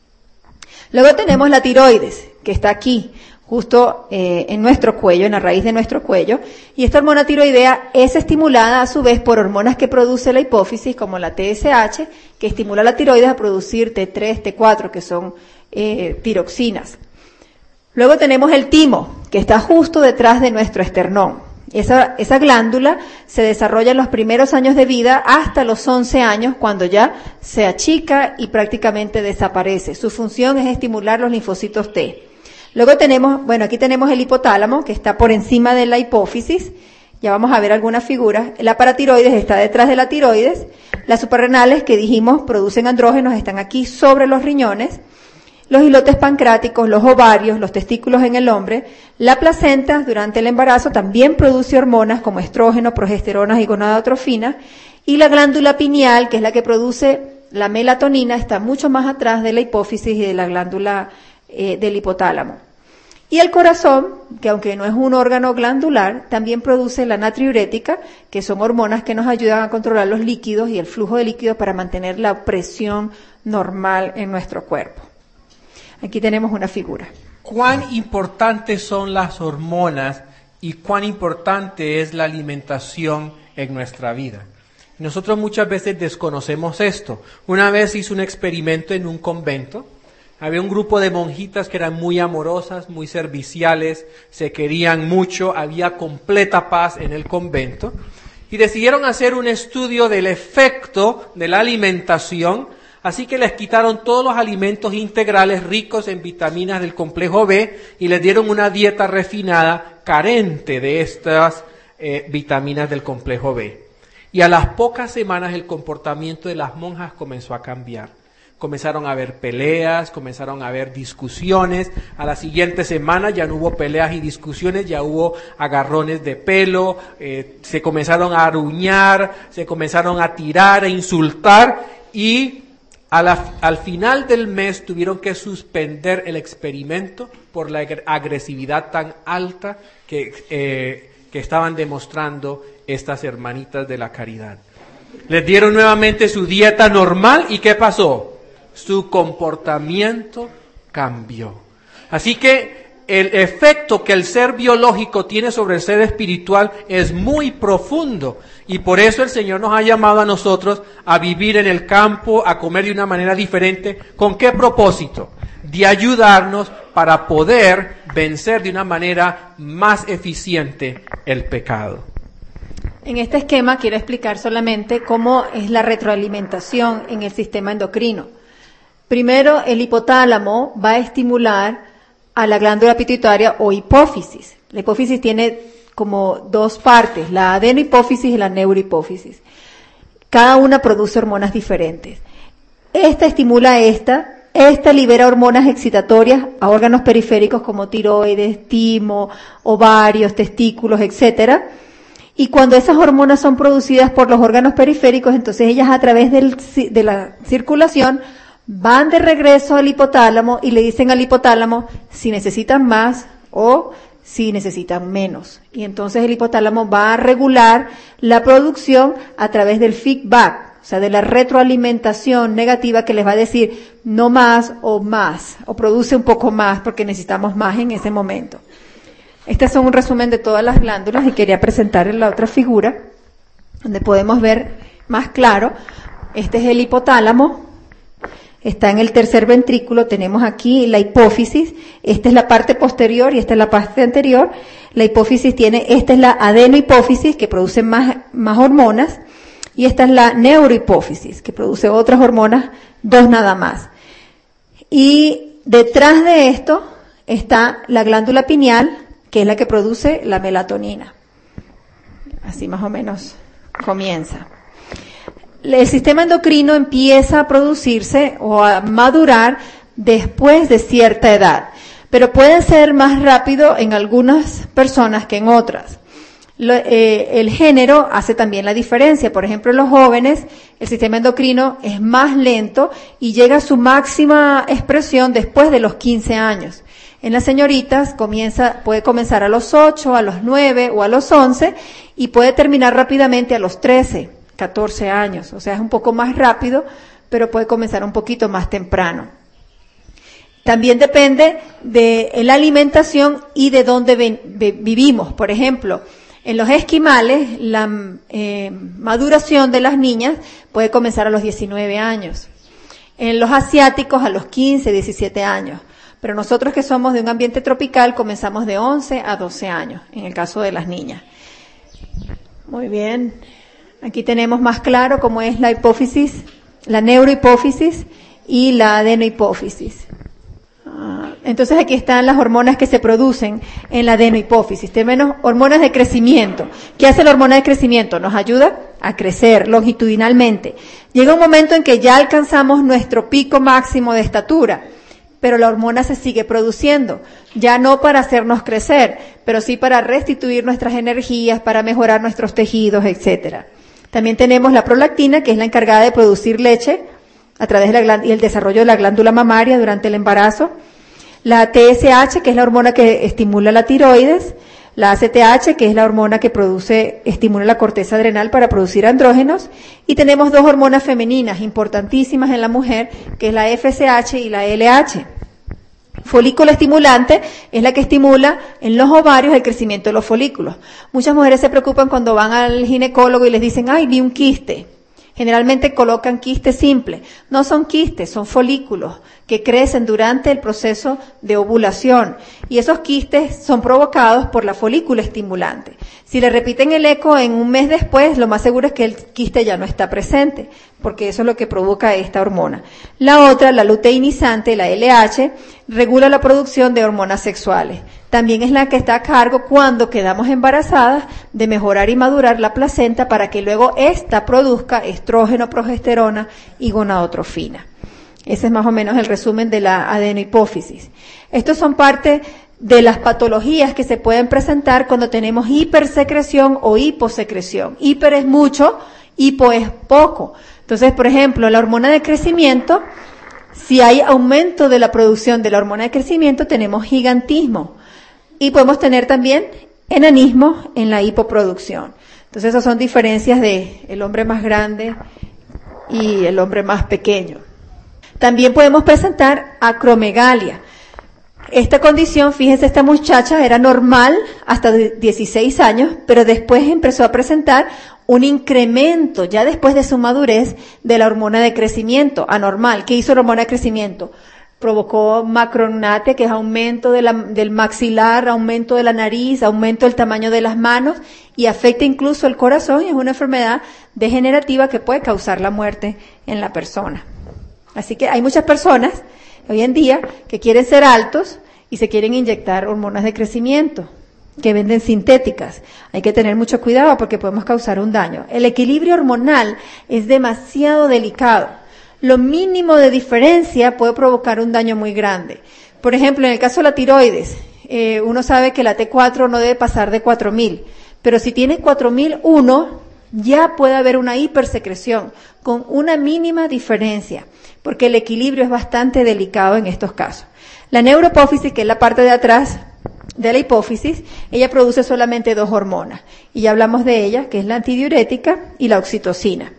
Luego tenemos la tiroides, que está aquí, justo eh, en nuestro cuello, en la raíz de nuestro cuello, y esta hormona tiroidea es estimulada a su vez por hormonas que produce la hipófisis, como la T S H, que estimula la tiroides a producir T tres, T cuatro, que son eh, tiroxinas. Luego tenemos el timo, que está justo detrás de nuestro esternón. Esa, esa glándula se desarrolla en los primeros años de vida hasta los once años, cuando ya se achica y prácticamente desaparece. Su función es estimular los linfocitos T. Luego tenemos, bueno, aquí tenemos el hipotálamo, que está por encima de la hipófisis. Ya vamos a ver algunas figuras. La paratiroides está detrás de la tiroides. Las suprarrenales, que dijimos producen andrógenos, están aquí sobre los riñones. Los islotes pancreáticos, los ovarios, los testículos en el hombre. La placenta, durante el embarazo, también produce hormonas como estrógeno, progesteronas y gonadotrofinas. Y la glándula pineal, que es la que produce la melatonina, está mucho más atrás de la hipófisis y de la glándula eh, del hipotálamo. Y el corazón, que aunque no es un órgano glandular, también produce la natriurética, que son hormonas que nos ayudan a controlar los líquidos y el flujo de líquidos para mantener la presión normal en nuestro cuerpo. Aquí tenemos una figura. ¿Cuán importantes son las hormonas y cuán importante es la alimentación en nuestra vida? Nosotros muchas veces desconocemos esto. Una vez hice un experimento en un convento. Había un grupo de monjitas que eran muy amorosas, muy serviciales, se querían mucho, había completa paz en el convento. Y decidieron hacer un estudio del efecto de la alimentación. Así que les quitaron todos los alimentos integrales ricos en vitaminas del complejo B y les dieron una dieta refinada carente de estas eh, vitaminas del complejo B. Y a las pocas semanas el comportamiento de las monjas comenzó a cambiar. Comenzaron a haber peleas, comenzaron a haber discusiones. A la siguiente semana ya no hubo peleas y discusiones, ya hubo agarrones de pelo, eh, se comenzaron a aruñar, se comenzaron a tirar, a insultar y A la, al final del mes tuvieron que suspender el experimento por la agresividad tan alta que, eh, que estaban demostrando estas hermanitas de la caridad. Les dieron nuevamente su dieta normal y ¿qué pasó? Su comportamiento cambió. Así que el efecto que el ser biológico tiene sobre el ser espiritual es muy profundo y por eso el Señor nos ha llamado a nosotros a vivir en el campo, a comer de una manera diferente. ¿Con qué propósito? De ayudarnos para poder vencer de una manera más eficiente el pecado. En este esquema quiero explicar solamente cómo es la retroalimentación en el sistema endocrino. Primero, el hipotálamo va a estimular a la glándula pituitaria o hipófisis. La hipófisis tiene como dos partes, la adenohipófisis y la neurohipófisis. Cada una produce hormonas diferentes. Esta estimula a esta, esta libera hormonas excitatorias a órganos periféricos como tiroides, timo, ovarios, testículos, etcétera. Y cuando esas hormonas son producidas por los órganos periféricos, entonces ellas a través del, de la circulación van de regreso al hipotálamo y le dicen al hipotálamo si necesitan más o si necesitan menos. Y entonces el hipotálamo va a regular la producción a través del feedback, o sea, de la retroalimentación negativa que les va a decir no más o más, o produce un poco más porque necesitamos más en ese momento. Este es un resumen de todas las glándulas y quería presentarles la otra figura donde podemos ver más claro, este es el hipotálamo, está en el tercer ventrículo, tenemos aquí la hipófisis, esta es la parte posterior y esta es la parte anterior. La hipófisis tiene, esta es la adenohipófisis que produce más, más hormonas, y esta es la neurohipófisis que produce otras hormonas, dos nada más. Y detrás de esto está la glándula pineal, que es la que produce la melatonina. Así más o menos comienza. El sistema endocrino empieza a producirse o a madurar después de cierta edad, pero puede ser más rápido en algunas personas que en otras. Lo, eh, el género hace también la diferencia. Por ejemplo, en los jóvenes el sistema endocrino es más lento y llega a su máxima expresión después de los quince años. En las señoritas comienza, puede comenzar a los ocho, a los nueve o a los once y puede terminar rápidamente a los trece, catorce años. O sea, es un poco más rápido, pero puede comenzar un poquito más temprano. También depende de la alimentación y de dónde ven, de, vivimos. Por ejemplo, en los esquimales, la eh, maduración de las niñas puede comenzar a los diecinueve años. En los asiáticos a los quince, diecisiete años. Pero nosotros que somos de un ambiente tropical comenzamos de once a doce años, en el caso de las niñas. Muy bien. Aquí tenemos más claro cómo es la hipófisis, la neurohipófisis y la adenohipófisis. Entonces aquí están las hormonas que se producen en la adenohipófisis. Tenemos hormonas de crecimiento. ¿Qué hace la hormona de crecimiento? Nos ayuda a crecer longitudinalmente. Llega un momento en que ya alcanzamos nuestro pico máximo de estatura, pero la hormona se sigue produciendo, ya no para hacernos crecer, pero sí para restituir nuestras energías, para mejorar nuestros tejidos, etcétera. También tenemos la prolactina, que es la encargada de producir leche a través de la y el desarrollo de la glándula mamaria durante el embarazo. La T S H, que es la hormona que estimula la tiroides. La A C T H, que es la hormona que produce, estimula la corteza adrenal para producir andrógenos. Y tenemos dos hormonas femeninas importantísimas en la mujer, que es la F S H y la L H. Folículo estimulante es la que estimula en los ovarios el crecimiento de los folículos. Muchas mujeres se preocupan cuando van al ginecólogo y les dicen, ay, vi un quiste. Generalmente colocan quistes simples. No son quistes, son folículos que crecen durante el proceso de ovulación. Y esos quistes son provocados por la folícula estimulante. Si le repiten el eco en un mes después, lo más seguro es que el quiste ya no está presente, porque eso es lo que provoca esta hormona. La otra, la luteinizante, la L H, regula la producción de hormonas sexuales. También es la que está a cargo cuando quedamos embarazadas de mejorar y madurar la placenta para que luego ésta produzca estrógeno, progesterona y gonadotrofina. Ese es más o menos el resumen de la adenohipófisis. Estos son parte de las patologías que se pueden presentar cuando tenemos hipersecreción o hiposecreción. Hiper es mucho, hipo es poco. Entonces, por ejemplo, la hormona de crecimiento, si hay aumento de la producción de la hormona de crecimiento, tenemos gigantismo. Y podemos tener también enanismo en la hipoproducción. Entonces, esas son diferencias de el hombre más grande y el hombre más pequeño. También podemos presentar acromegalia. Esta condición, fíjense, esta muchacha era normal hasta dieciséis años, pero después empezó a presentar un incremento, ya después de su madurez, de la hormona de crecimiento anormal. ¿Qué hizo la hormona de crecimiento? Provocó macrognate, que es aumento de la, del maxilar, aumento de la nariz, aumento del tamaño de las manos y afecta incluso el corazón y es una enfermedad degenerativa que puede causar la muerte en la persona. Así que hay muchas personas hoy en día que quieren ser altos y se quieren inyectar hormonas de crecimiento que venden sintéticas. Hay que tener mucho cuidado porque podemos causar un daño. El equilibrio hormonal es demasiado delicado. Lo mínimo de diferencia puede provocar un daño muy grande. Por ejemplo, en el caso de la tiroides, eh, uno sabe que la T cuatro no debe pasar de cuatro mil, pero si tiene cuatro mil uno, ya puede haber una hipersecreción con una mínima diferencia, porque el equilibrio es bastante delicado en estos casos. La neurohipófisis, que es la parte de atrás de la hipófisis, ella produce solamente dos hormonas, y ya hablamos de ella, que es la antidiurética y la oxitocina.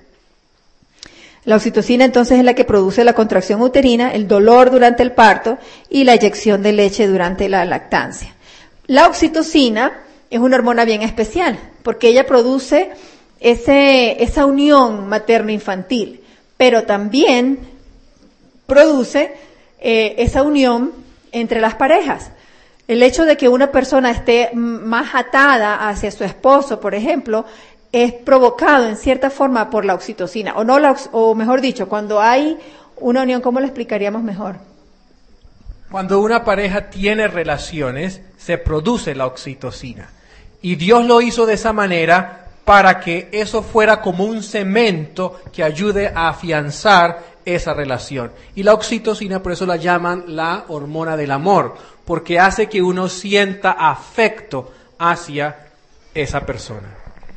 La oxitocina entonces es la que produce la contracción uterina, el dolor durante el parto y la eyección de leche durante la lactancia. La oxitocina es una hormona bien especial porque ella produce ese, esa unión materno-infantil, pero también produce eh, esa unión entre las parejas. El hecho de que una persona esté más atada hacia su esposo, por ejemplo, es provocado en cierta forma por la oxitocina, o no la, o mejor dicho, cuando hay una unión, ¿cómo lo explicaríamos mejor? Cuando una pareja tiene relaciones, se produce la oxitocina. Y Dios lo hizo de esa manera para que eso fuera como un cemento que ayude a afianzar esa relación. Y la oxitocina, por eso la llaman la hormona del amor, porque hace que uno sienta afecto hacia esa persona.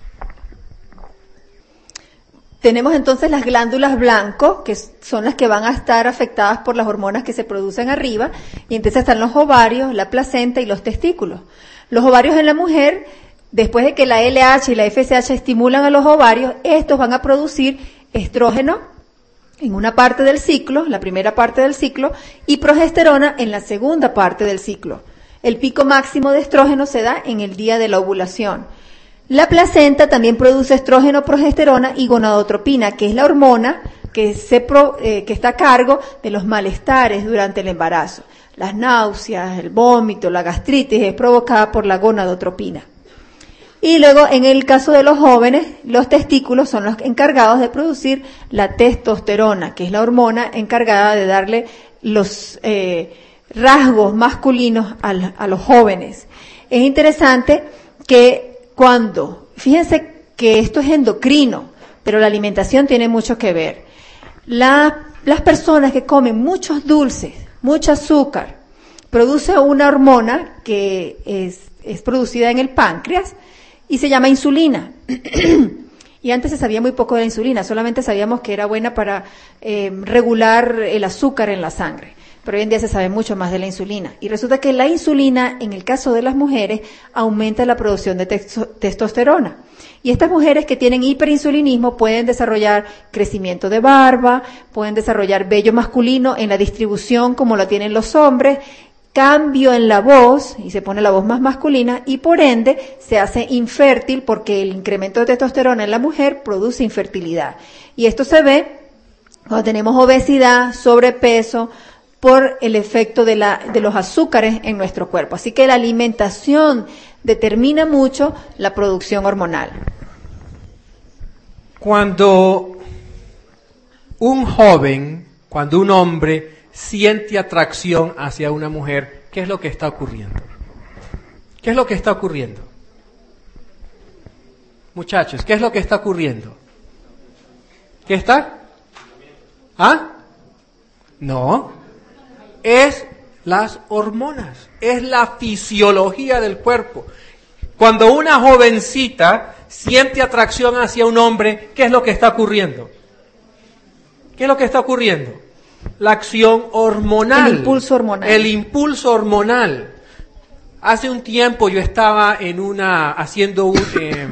Tenemos entonces las glándulas blancos, que son las que van a estar afectadas por las hormonas que se producen arriba, y entonces están los ovarios, la placenta y los testículos. Los ovarios en la mujer, después de que la L H y la F S H estimulan a los ovarios, estos van a producir estrógeno en una parte del ciclo, la primera parte del ciclo, y progesterona en la segunda parte del ciclo. El pico máximo de estrógeno se da en el día de la ovulación. La placenta también produce estrógeno, progesterona y gonadotropina, que es la hormona que, se pro, eh, que está a cargo de los malestares durante el embarazo. Las náuseas, el vómito, la gastritis es provocada por la gonadotropina. Y luego, en el caso de los jóvenes, los testículos son los encargados de producir la testosterona, que es la hormona encargada de darle los eh, rasgos masculinos a, a los jóvenes. Es interesante que cuando, fíjense que esto es endocrino, pero la alimentación tiene mucho que ver. La, las personas que comen muchos dulces, mucho azúcar, produce una hormona que es, es producida en el páncreas y se llama insulina. Y antes se sabía muy poco de la insulina, solamente sabíamos que era buena para eh, regular el azúcar en la sangre. Pero hoy en día se sabe mucho más de la insulina. Y resulta que la insulina, en el caso de las mujeres, aumenta la producción de testo- testosterona. Y estas mujeres que tienen hiperinsulinismo pueden desarrollar crecimiento de barba, pueden desarrollar vello masculino en la distribución como lo tienen los hombres, cambio en la voz, y se pone la voz más masculina, y por ende se hace infértil porque el incremento de testosterona en la mujer produce infertilidad. Y esto se ve cuando tenemos obesidad, sobrepeso, por el efecto de, la, de los azúcares en nuestro cuerpo. Así que la alimentación determina mucho la producción hormonal. Cuando un joven, cuando un hombre siente atracción hacia una mujer, ¿qué es lo que está ocurriendo? ¿Qué es lo que está ocurriendo? Muchachos, ¿qué es lo que está ocurriendo? ¿Qué está? ¿Ah? No. Es las hormonas, es la fisiología del cuerpo. Cuando una jovencita siente atracción hacia un hombre, ¿qué es lo que está ocurriendo? ¿Qué es lo que está ocurriendo? La acción hormonal. El impulso hormonal. El impulso hormonal. Hace un tiempo yo estaba en una, haciendo un, eh,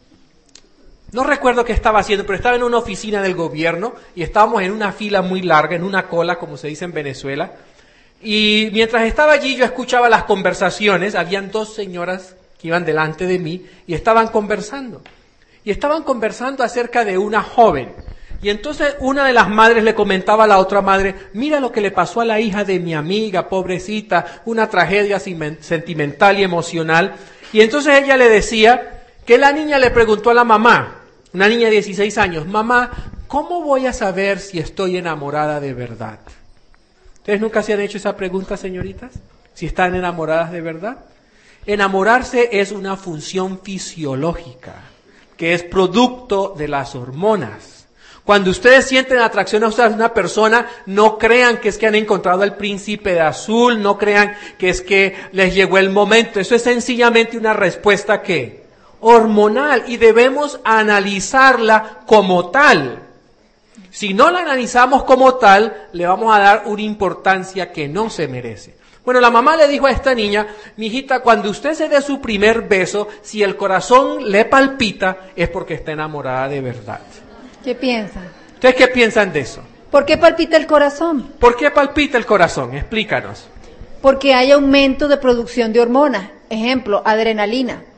no recuerdo qué estaba haciendo, pero estaba en una oficina del gobierno y estábamos en una fila muy larga, en una cola, como se dice en Venezuela. Y mientras estaba allí yo escuchaba las conversaciones, habían dos señoras que iban delante de mí y estaban conversando. Y estaban conversando acerca de una joven. Y entonces una de las madres le comentaba a la otra madre, mira lo que le pasó a la hija de mi amiga, pobrecita, una tragedia sentimental y emocional. Y entonces ella le decía que la niña le preguntó a la mamá, una niña de dieciséis años, mamá, ¿cómo voy a saber si estoy enamorada de verdad? ¿Ustedes nunca se han hecho esa pregunta, señoritas? ¿Si están enamoradas de verdad? Enamorarse es una función fisiológica, que es producto de las hormonas. Cuando ustedes sienten atracción a una persona, no crean que es que han encontrado al príncipe de azul, no crean que es que les llegó el momento. Eso es sencillamente una respuesta, ¿qué? Hormonal, y debemos analizarla como tal. Si no la analizamos como tal, le vamos a dar una importancia que no se merece. Bueno, la mamá le dijo a esta niña, mijita, cuando usted se dé su primer beso, si el corazón le palpita, es porque está enamorada de verdad. ¿Qué piensan? ¿Ustedes qué piensan de eso? ¿Por qué palpita el corazón? ¿Por qué palpita el corazón? Explícanos. Porque hay aumento de producción de hormonas. Ejemplo, adrenalina.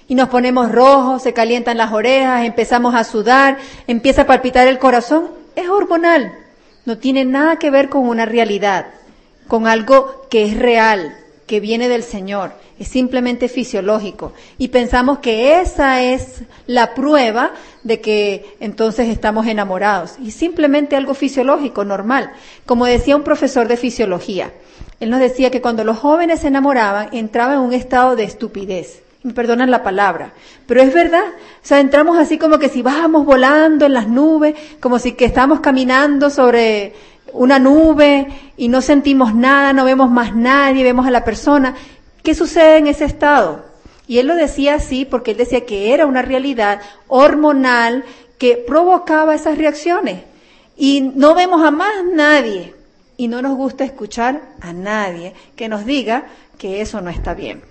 Y nos ponemos rojos, se calientan las orejas, empezamos a sudar, empieza a palpitar el corazón. Es hormonal. No tiene nada que ver con una realidad, con algo que es real, que viene del Señor. Es simplemente fisiológico. Y pensamos que esa es la prueba de que entonces estamos enamorados. Y simplemente algo fisiológico, normal. Como decía un profesor de fisiología, él nos decía que cuando los jóvenes se enamoraban, entraban en un estado de estupidez. Me perdonan la palabra, pero es verdad. O sea, entramos así como que si bajamos volando en las nubes, como si que estamos caminando sobre una nube y no sentimos nada, no vemos más nadie, vemos a la persona. ¿Qué sucede en ese estado? Y él lo decía así porque él decía que era una realidad hormonal que provocaba esas reacciones. Y no vemos a más nadie y no nos gusta escuchar a nadie que nos diga que eso no está bien.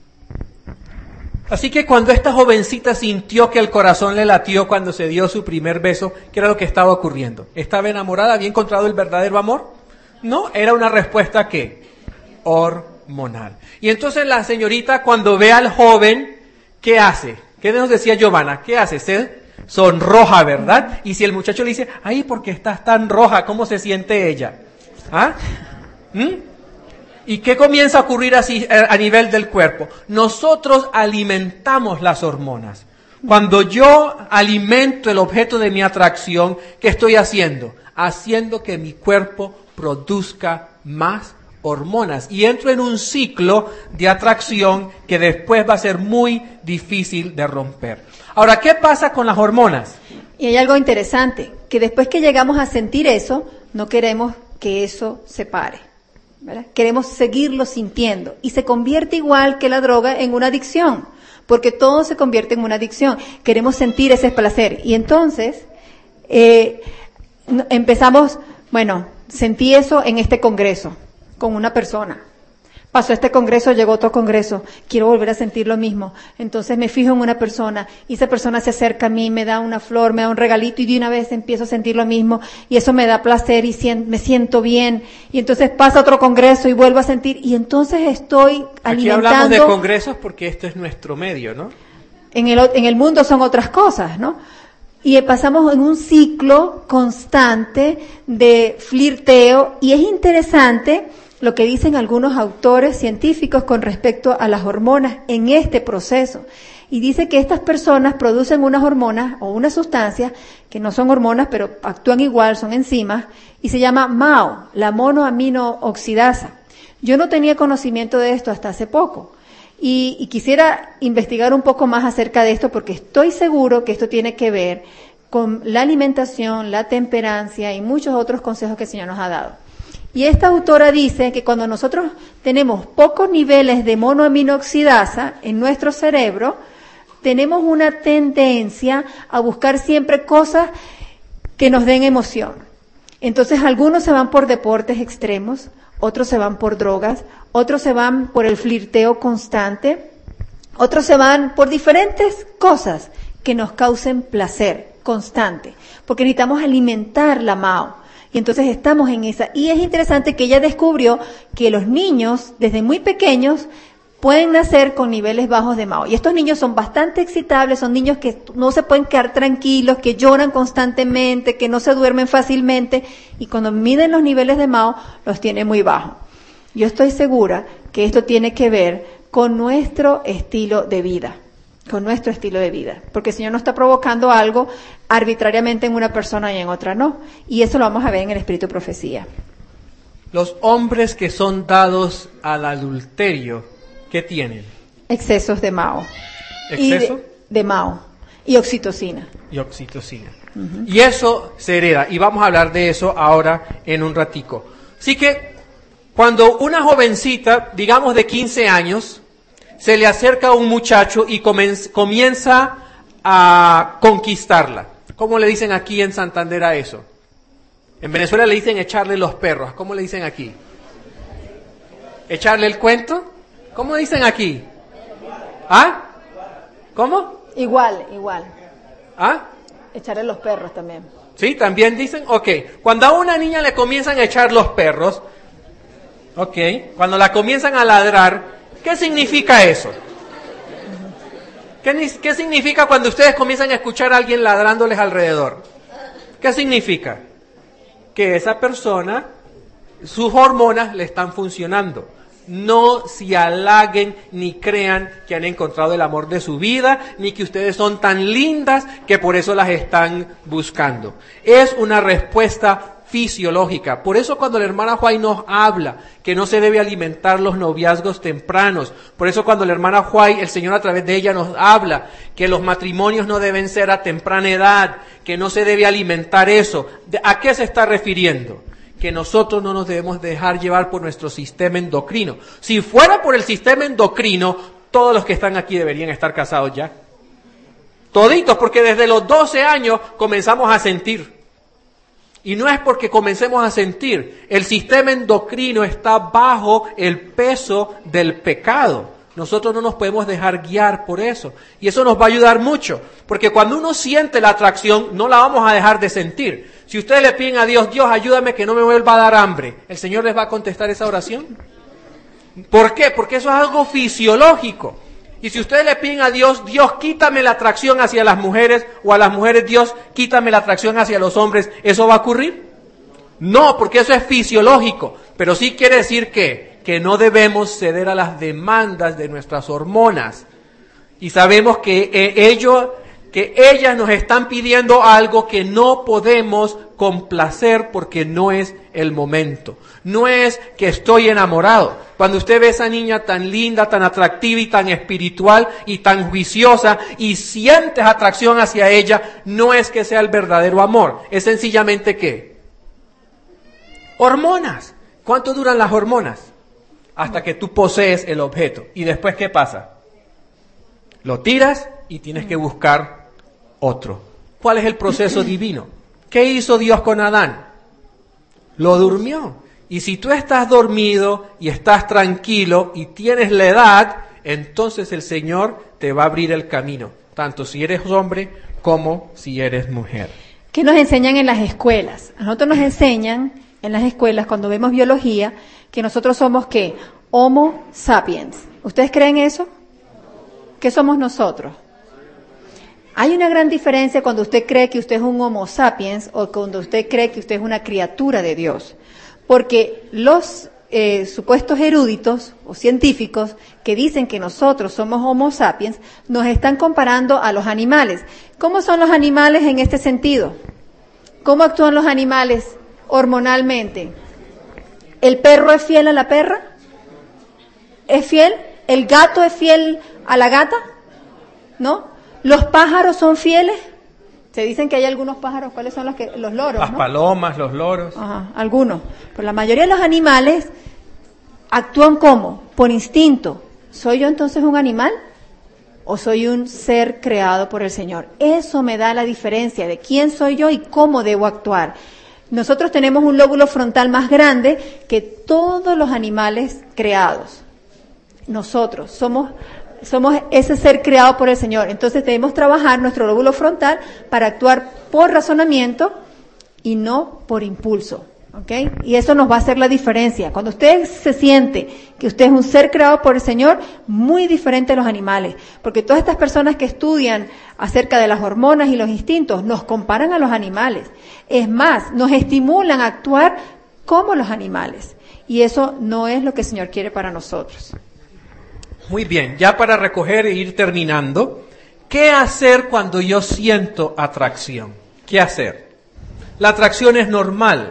Así que cuando esta jovencita sintió que el corazón le latió cuando se dio su primer beso, ¿qué era lo que estaba ocurriendo? ¿Estaba enamorada? ¿Había encontrado el verdadero amor? No, era una respuesta ¿qué? Hormonal. Y entonces la señorita cuando ve al joven, ¿qué hace? ¿Qué nos decía Giovanna? ¿Qué hace? Se sonroja, ¿verdad? Y si el muchacho le dice, ay, ¿por qué estás tan roja? ¿Cómo se siente ella? ¿Ah? ¿Mm? ¿Y qué comienza a ocurrir así a nivel del cuerpo? Nosotros alimentamos las hormonas. Cuando yo alimento el objeto de mi atracción, ¿qué estoy haciendo? Haciendo que mi cuerpo produzca más hormonas. Y entro en un ciclo de atracción que después va a ser muy difícil de romper. Ahora, ¿qué pasa con las hormonas? Y hay algo interesante, que después que llegamos a sentir eso, no queremos que eso se pare. ¿Verdad? Queremos seguirlo sintiendo y se convierte igual que la droga en una adicción, porque todo se convierte en una adicción. Queremos sentir ese placer y entonces eh, empezamos, bueno, sentí eso en este congreso con una persona. Pasó este congreso, llegó otro congreso, quiero volver a sentir lo mismo. Entonces me fijo en una persona y esa persona se acerca a mí, me da una flor, me da un regalito y de una vez empiezo a sentir lo mismo y eso me da placer y siento, me siento bien. Y entonces pasa otro congreso y vuelvo a sentir y entonces estoy alimentando. Aquí hablamos de congresos porque este es nuestro medio, ¿no? En el, en el mundo son otras cosas, ¿no? Y pasamos en un ciclo constante de flirteo y es interesante lo que dicen algunos autores científicos con respecto a las hormonas en este proceso. Y dice que estas personas producen unas hormonas o unas sustancias que no son hormonas, pero actúan igual, son enzimas, y se llama M A O, la monoaminooxidasa. Yo no tenía conocimiento de esto hasta hace poco. Y, y quisiera investigar un poco más acerca de esto porque estoy seguro que esto tiene que ver con la alimentación, la temperancia y muchos otros consejos que el Señor nos ha dado. Y esta autora dice que cuando nosotros tenemos pocos niveles de monoaminooxidasa en nuestro cerebro, tenemos una tendencia a buscar siempre cosas que nos den emoción. Entonces algunos se van por deportes extremos, otros se van por drogas, otros se van por el flirteo constante, otros se van por diferentes cosas que nos causen placer constante, porque necesitamos alimentar la M A O. Y entonces estamos en esa. Y es interesante que ella descubrió que los niños, desde muy pequeños, pueden nacer con niveles bajos de M A O. Y estos niños son bastante excitables, son niños que no se pueden quedar tranquilos, que lloran constantemente, que no se duermen fácilmente. Y cuando miden los niveles de M A O, los tiene muy bajos. Yo estoy segura que esto tiene que ver con nuestro estilo de vida. Con nuestro estilo de vida, porque el Señor no está provocando algo arbitrariamente en una persona y en otra no, y eso lo vamos a ver en el Espíritu de Profecía. Los hombres que son dados al adulterio, ¿qué tienen? Excesos de M A O. ¿Exceso? De, de M A O y oxitocina. Y oxitocina. Uh-huh. Y eso se hereda, y vamos a hablar de eso ahora en un ratico. Así que, cuando una jovencita, digamos de quince años, se le acerca a un muchacho y comienza a conquistarla. ¿Cómo le dicen aquí en Santander a eso? En Venezuela le dicen echarle los perros. ¿Cómo le dicen aquí? ¿Echarle el cuento? ¿Cómo dicen aquí? ¿Ah? ¿Cómo? Igual, igual. ¿Ah? Echarle los perros también. ¿Sí? ¿También dicen? Ok. Cuando a una niña le comienzan a echar los perros, ok, cuando la comienzan a ladrar, ¿qué significa eso? ¿Qué, ni- ¿Qué significa cuando ustedes comienzan a escuchar a alguien ladrándoles alrededor? ¿Qué significa? Que esa persona, sus hormonas le están funcionando. No se halaguen ni crean que han encontrado el amor de su vida, ni que ustedes son tan lindas que por eso las están buscando. Es una respuesta fisiológica. Por eso cuando la hermana White nos habla que no se debe alimentar los noviazgos tempranos, por eso cuando la hermana White, el Señor a través de ella nos habla que los matrimonios no deben ser a temprana edad, que no se debe alimentar eso, ¿a qué se está refiriendo? Que nosotros no nos debemos dejar llevar por nuestro sistema endocrino. Si fuera por el sistema endocrino, todos los que están aquí deberían estar casados ya. Toditos, porque desde los doce años comenzamos a sentir. Y no es porque comencemos a sentir. El sistema endocrino está bajo el peso del pecado. Nosotros no nos podemos dejar guiar por eso. Y eso nos va a ayudar mucho. Porque cuando uno siente la atracción, no la vamos a dejar de sentir. Si ustedes le piden a Dios, Dios, ayúdame que no me vuelva a dar hambre, ¿el Señor les va a contestar esa oración? ¿Por qué? Porque eso es algo fisiológico. Y si ustedes le piden a Dios, Dios, quítame la atracción hacia las mujeres, o a las mujeres, Dios, quítame la atracción hacia los hombres, ¿eso va a ocurrir? No, porque eso es fisiológico. Pero sí quiere decir que, que no debemos ceder a las demandas de nuestras hormonas. Y sabemos que eh, ellos... que ellas nos están pidiendo algo que no podemos complacer porque no es el momento. No es que estoy enamorado. Cuando usted ve a esa niña tan linda, tan atractiva y tan espiritual y tan juiciosa y sientes atracción hacia ella, no es que sea el verdadero amor. Es sencillamente ¿qué? Hormonas. ¿Cuánto duran las hormonas? Hasta que tú posees el objeto. ¿Y después qué pasa? Lo tiras y tienes que buscar otro. ¿Cuál es el proceso divino? ¿Qué hizo Dios con Adán? Lo durmió. Y si tú estás dormido y estás tranquilo y tienes la edad, entonces el Señor te va a abrir el camino, tanto si eres hombre como si eres mujer. ¿Qué nos enseñan en las escuelas? A nosotros nos enseñan en las escuelas, cuando vemos biología, que nosotros somos ¿qué? Homo sapiens. ¿Ustedes creen eso? ¿Qué somos nosotros? Hay una gran diferencia cuando usted cree que usted es un Homo sapiens o cuando usted cree que usted es una criatura de Dios. Porque los eh, supuestos eruditos o científicos que dicen que nosotros somos Homo sapiens nos están comparando a los animales. ¿Cómo son los animales en este sentido? ¿Cómo actúan los animales hormonalmente? ¿El perro es fiel a la perra? ¿Es fiel? ¿El gato es fiel a la gata? ¿No? ¿Los pájaros son fieles? Se dicen que hay algunos pájaros, ¿cuáles son los que los loros? Las ¿no? palomas, los loros. Ajá, algunos. Pero la mayoría de los animales actúan ¿cómo? Por instinto. ¿Soy yo entonces un animal? ¿O soy un ser creado por el Señor? Eso me da la diferencia de quién soy yo y cómo debo actuar. Nosotros tenemos un lóbulo frontal más grande que todos los animales creados. Nosotros somos, somos ese ser creado por el Señor. Entonces debemos trabajar nuestro lóbulo frontal para actuar por razonamiento y no por impulso. ¿Okay? Y eso nos va a hacer la diferencia. Cuando usted se siente que usted es un ser creado por el Señor, muy diferente a los animales. Porque todas estas personas que estudian acerca de las hormonas y los instintos nos comparan a los animales. Es más, nos estimulan a actuar como los animales. Y eso no es lo que el Señor quiere para nosotros. Muy bien, ya para recoger e ir terminando, ¿qué hacer cuando yo siento atracción? ¿Qué hacer? La atracción es normal,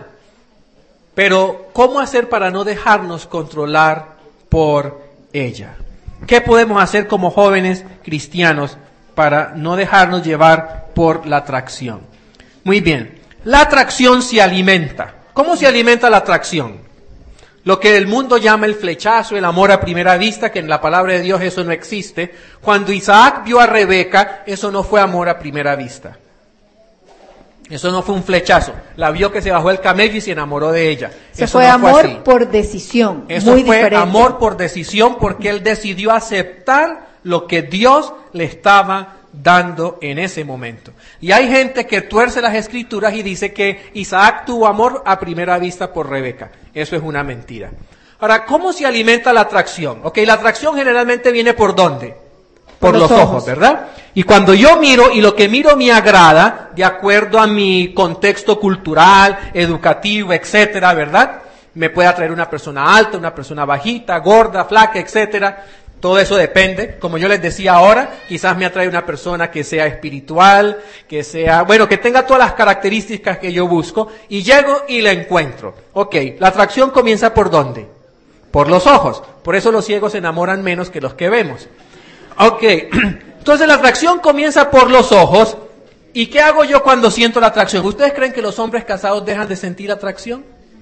pero ¿cómo hacer para no dejarnos controlar por ella? ¿Qué podemos hacer como jóvenes cristianos para no dejarnos llevar por la atracción? Muy bien, la atracción se alimenta. ¿Cómo se alimenta la atracción? Lo que el mundo llama el flechazo, el amor a primera vista, que en la palabra de Dios eso no existe. Cuando Isaac vio a Rebeca, eso no fue amor a primera vista. Eso no fue un flechazo. La vio que se bajó el camello y se enamoró de ella. Se eso fue no amor fue así. por decisión. Eso muy fue diferente. amor por decisión porque él decidió aceptar lo que Dios le estaba dando en ese momento. Y hay gente que tuerce las escrituras y dice que Isaac tuvo amor a primera vista por Rebeca. Eso es una mentira. Ahora, ¿cómo se alimenta la atracción? Ok, la atracción generalmente viene ¿por dónde? Por, Por los, los ojos, ojos, ¿verdad? Y cuando yo miro y lo que miro me agrada, de acuerdo a mi contexto cultural, educativo, etcétera, ¿verdad? Me puede atraer una persona alta, una persona bajita, gorda, flaca, etcétera. Todo eso depende. Como yo les decía ahora, quizás me atrae una persona que sea espiritual, que sea, bueno, que tenga todas las características que yo busco, y llego y la encuentro. Ok, la atracción comienza ¿por dónde? Por los ojos. Por eso los ciegos se enamoran menos que los que vemos. Ok, entonces la atracción comienza por los ojos. ¿Y qué hago yo cuando siento la atracción? ¿Ustedes creen que los hombres casados dejan de sentir atracción?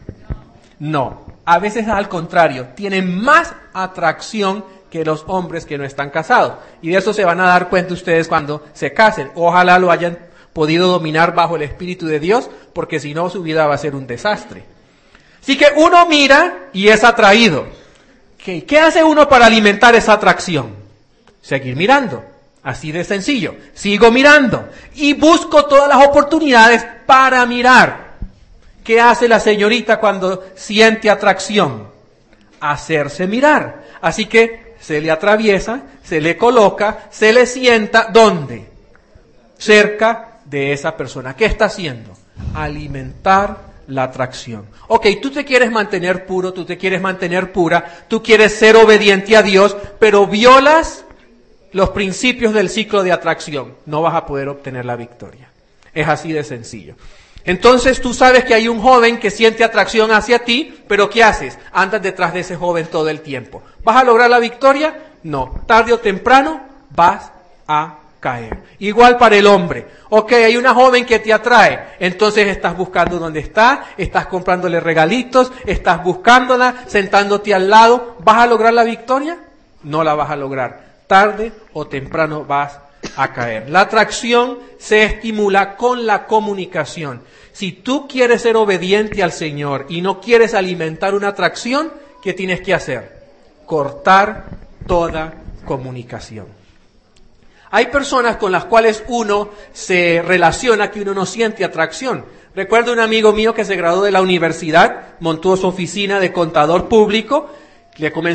No, a veces al contrario, tienen más atracción que los hombres que no están casados. Y de eso se van a dar cuenta ustedes cuando se casen. Ojalá lo hayan podido dominar bajo el Espíritu de Dios, porque si no su vida va a ser un desastre. Así que uno mira y es atraído. ¿Qué, ¿Qué hace uno para alimentar esa atracción? Seguir mirando. Así de sencillo. Sigo mirando y busco todas las oportunidades para mirar. ¿Qué hace la señorita cuando siente atracción? Hacerse mirar. Así que se le atraviesa, se le coloca, se le sienta, ¿dónde? Cerca de esa persona. ¿Qué está haciendo? Alimentar la atracción. Ok, tú te quieres mantener puro, tú te quieres mantener pura, tú quieres ser obediente a Dios, pero violas los principios del ciclo de atracción. No vas a poder obtener la victoria. Es así de sencillo. Entonces tú sabes que hay un joven que siente atracción hacia ti, pero ¿qué haces? Andas detrás de ese joven todo el tiempo. ¿Vas a lograr la victoria? No. Tarde o temprano vas a caer. Igual para el hombre. Ok, hay una joven que te atrae, entonces estás buscando dónde está, estás comprándole regalitos, estás buscándola, sentándote al lado. ¿Vas a lograr la victoria? No la vas a lograr. Tarde o temprano vas a caer. La atracción se estimula con la comunicación. Si tú quieres ser obediente al Señor y no quieres alimentar una atracción, ¿qué tienes que hacer? Cortar toda comunicación. Hay personas con las cuales uno se relaciona que uno no siente atracción. Recuerdo un amigo mío que se graduó de la universidad, montó su oficina de contador público, le comenzó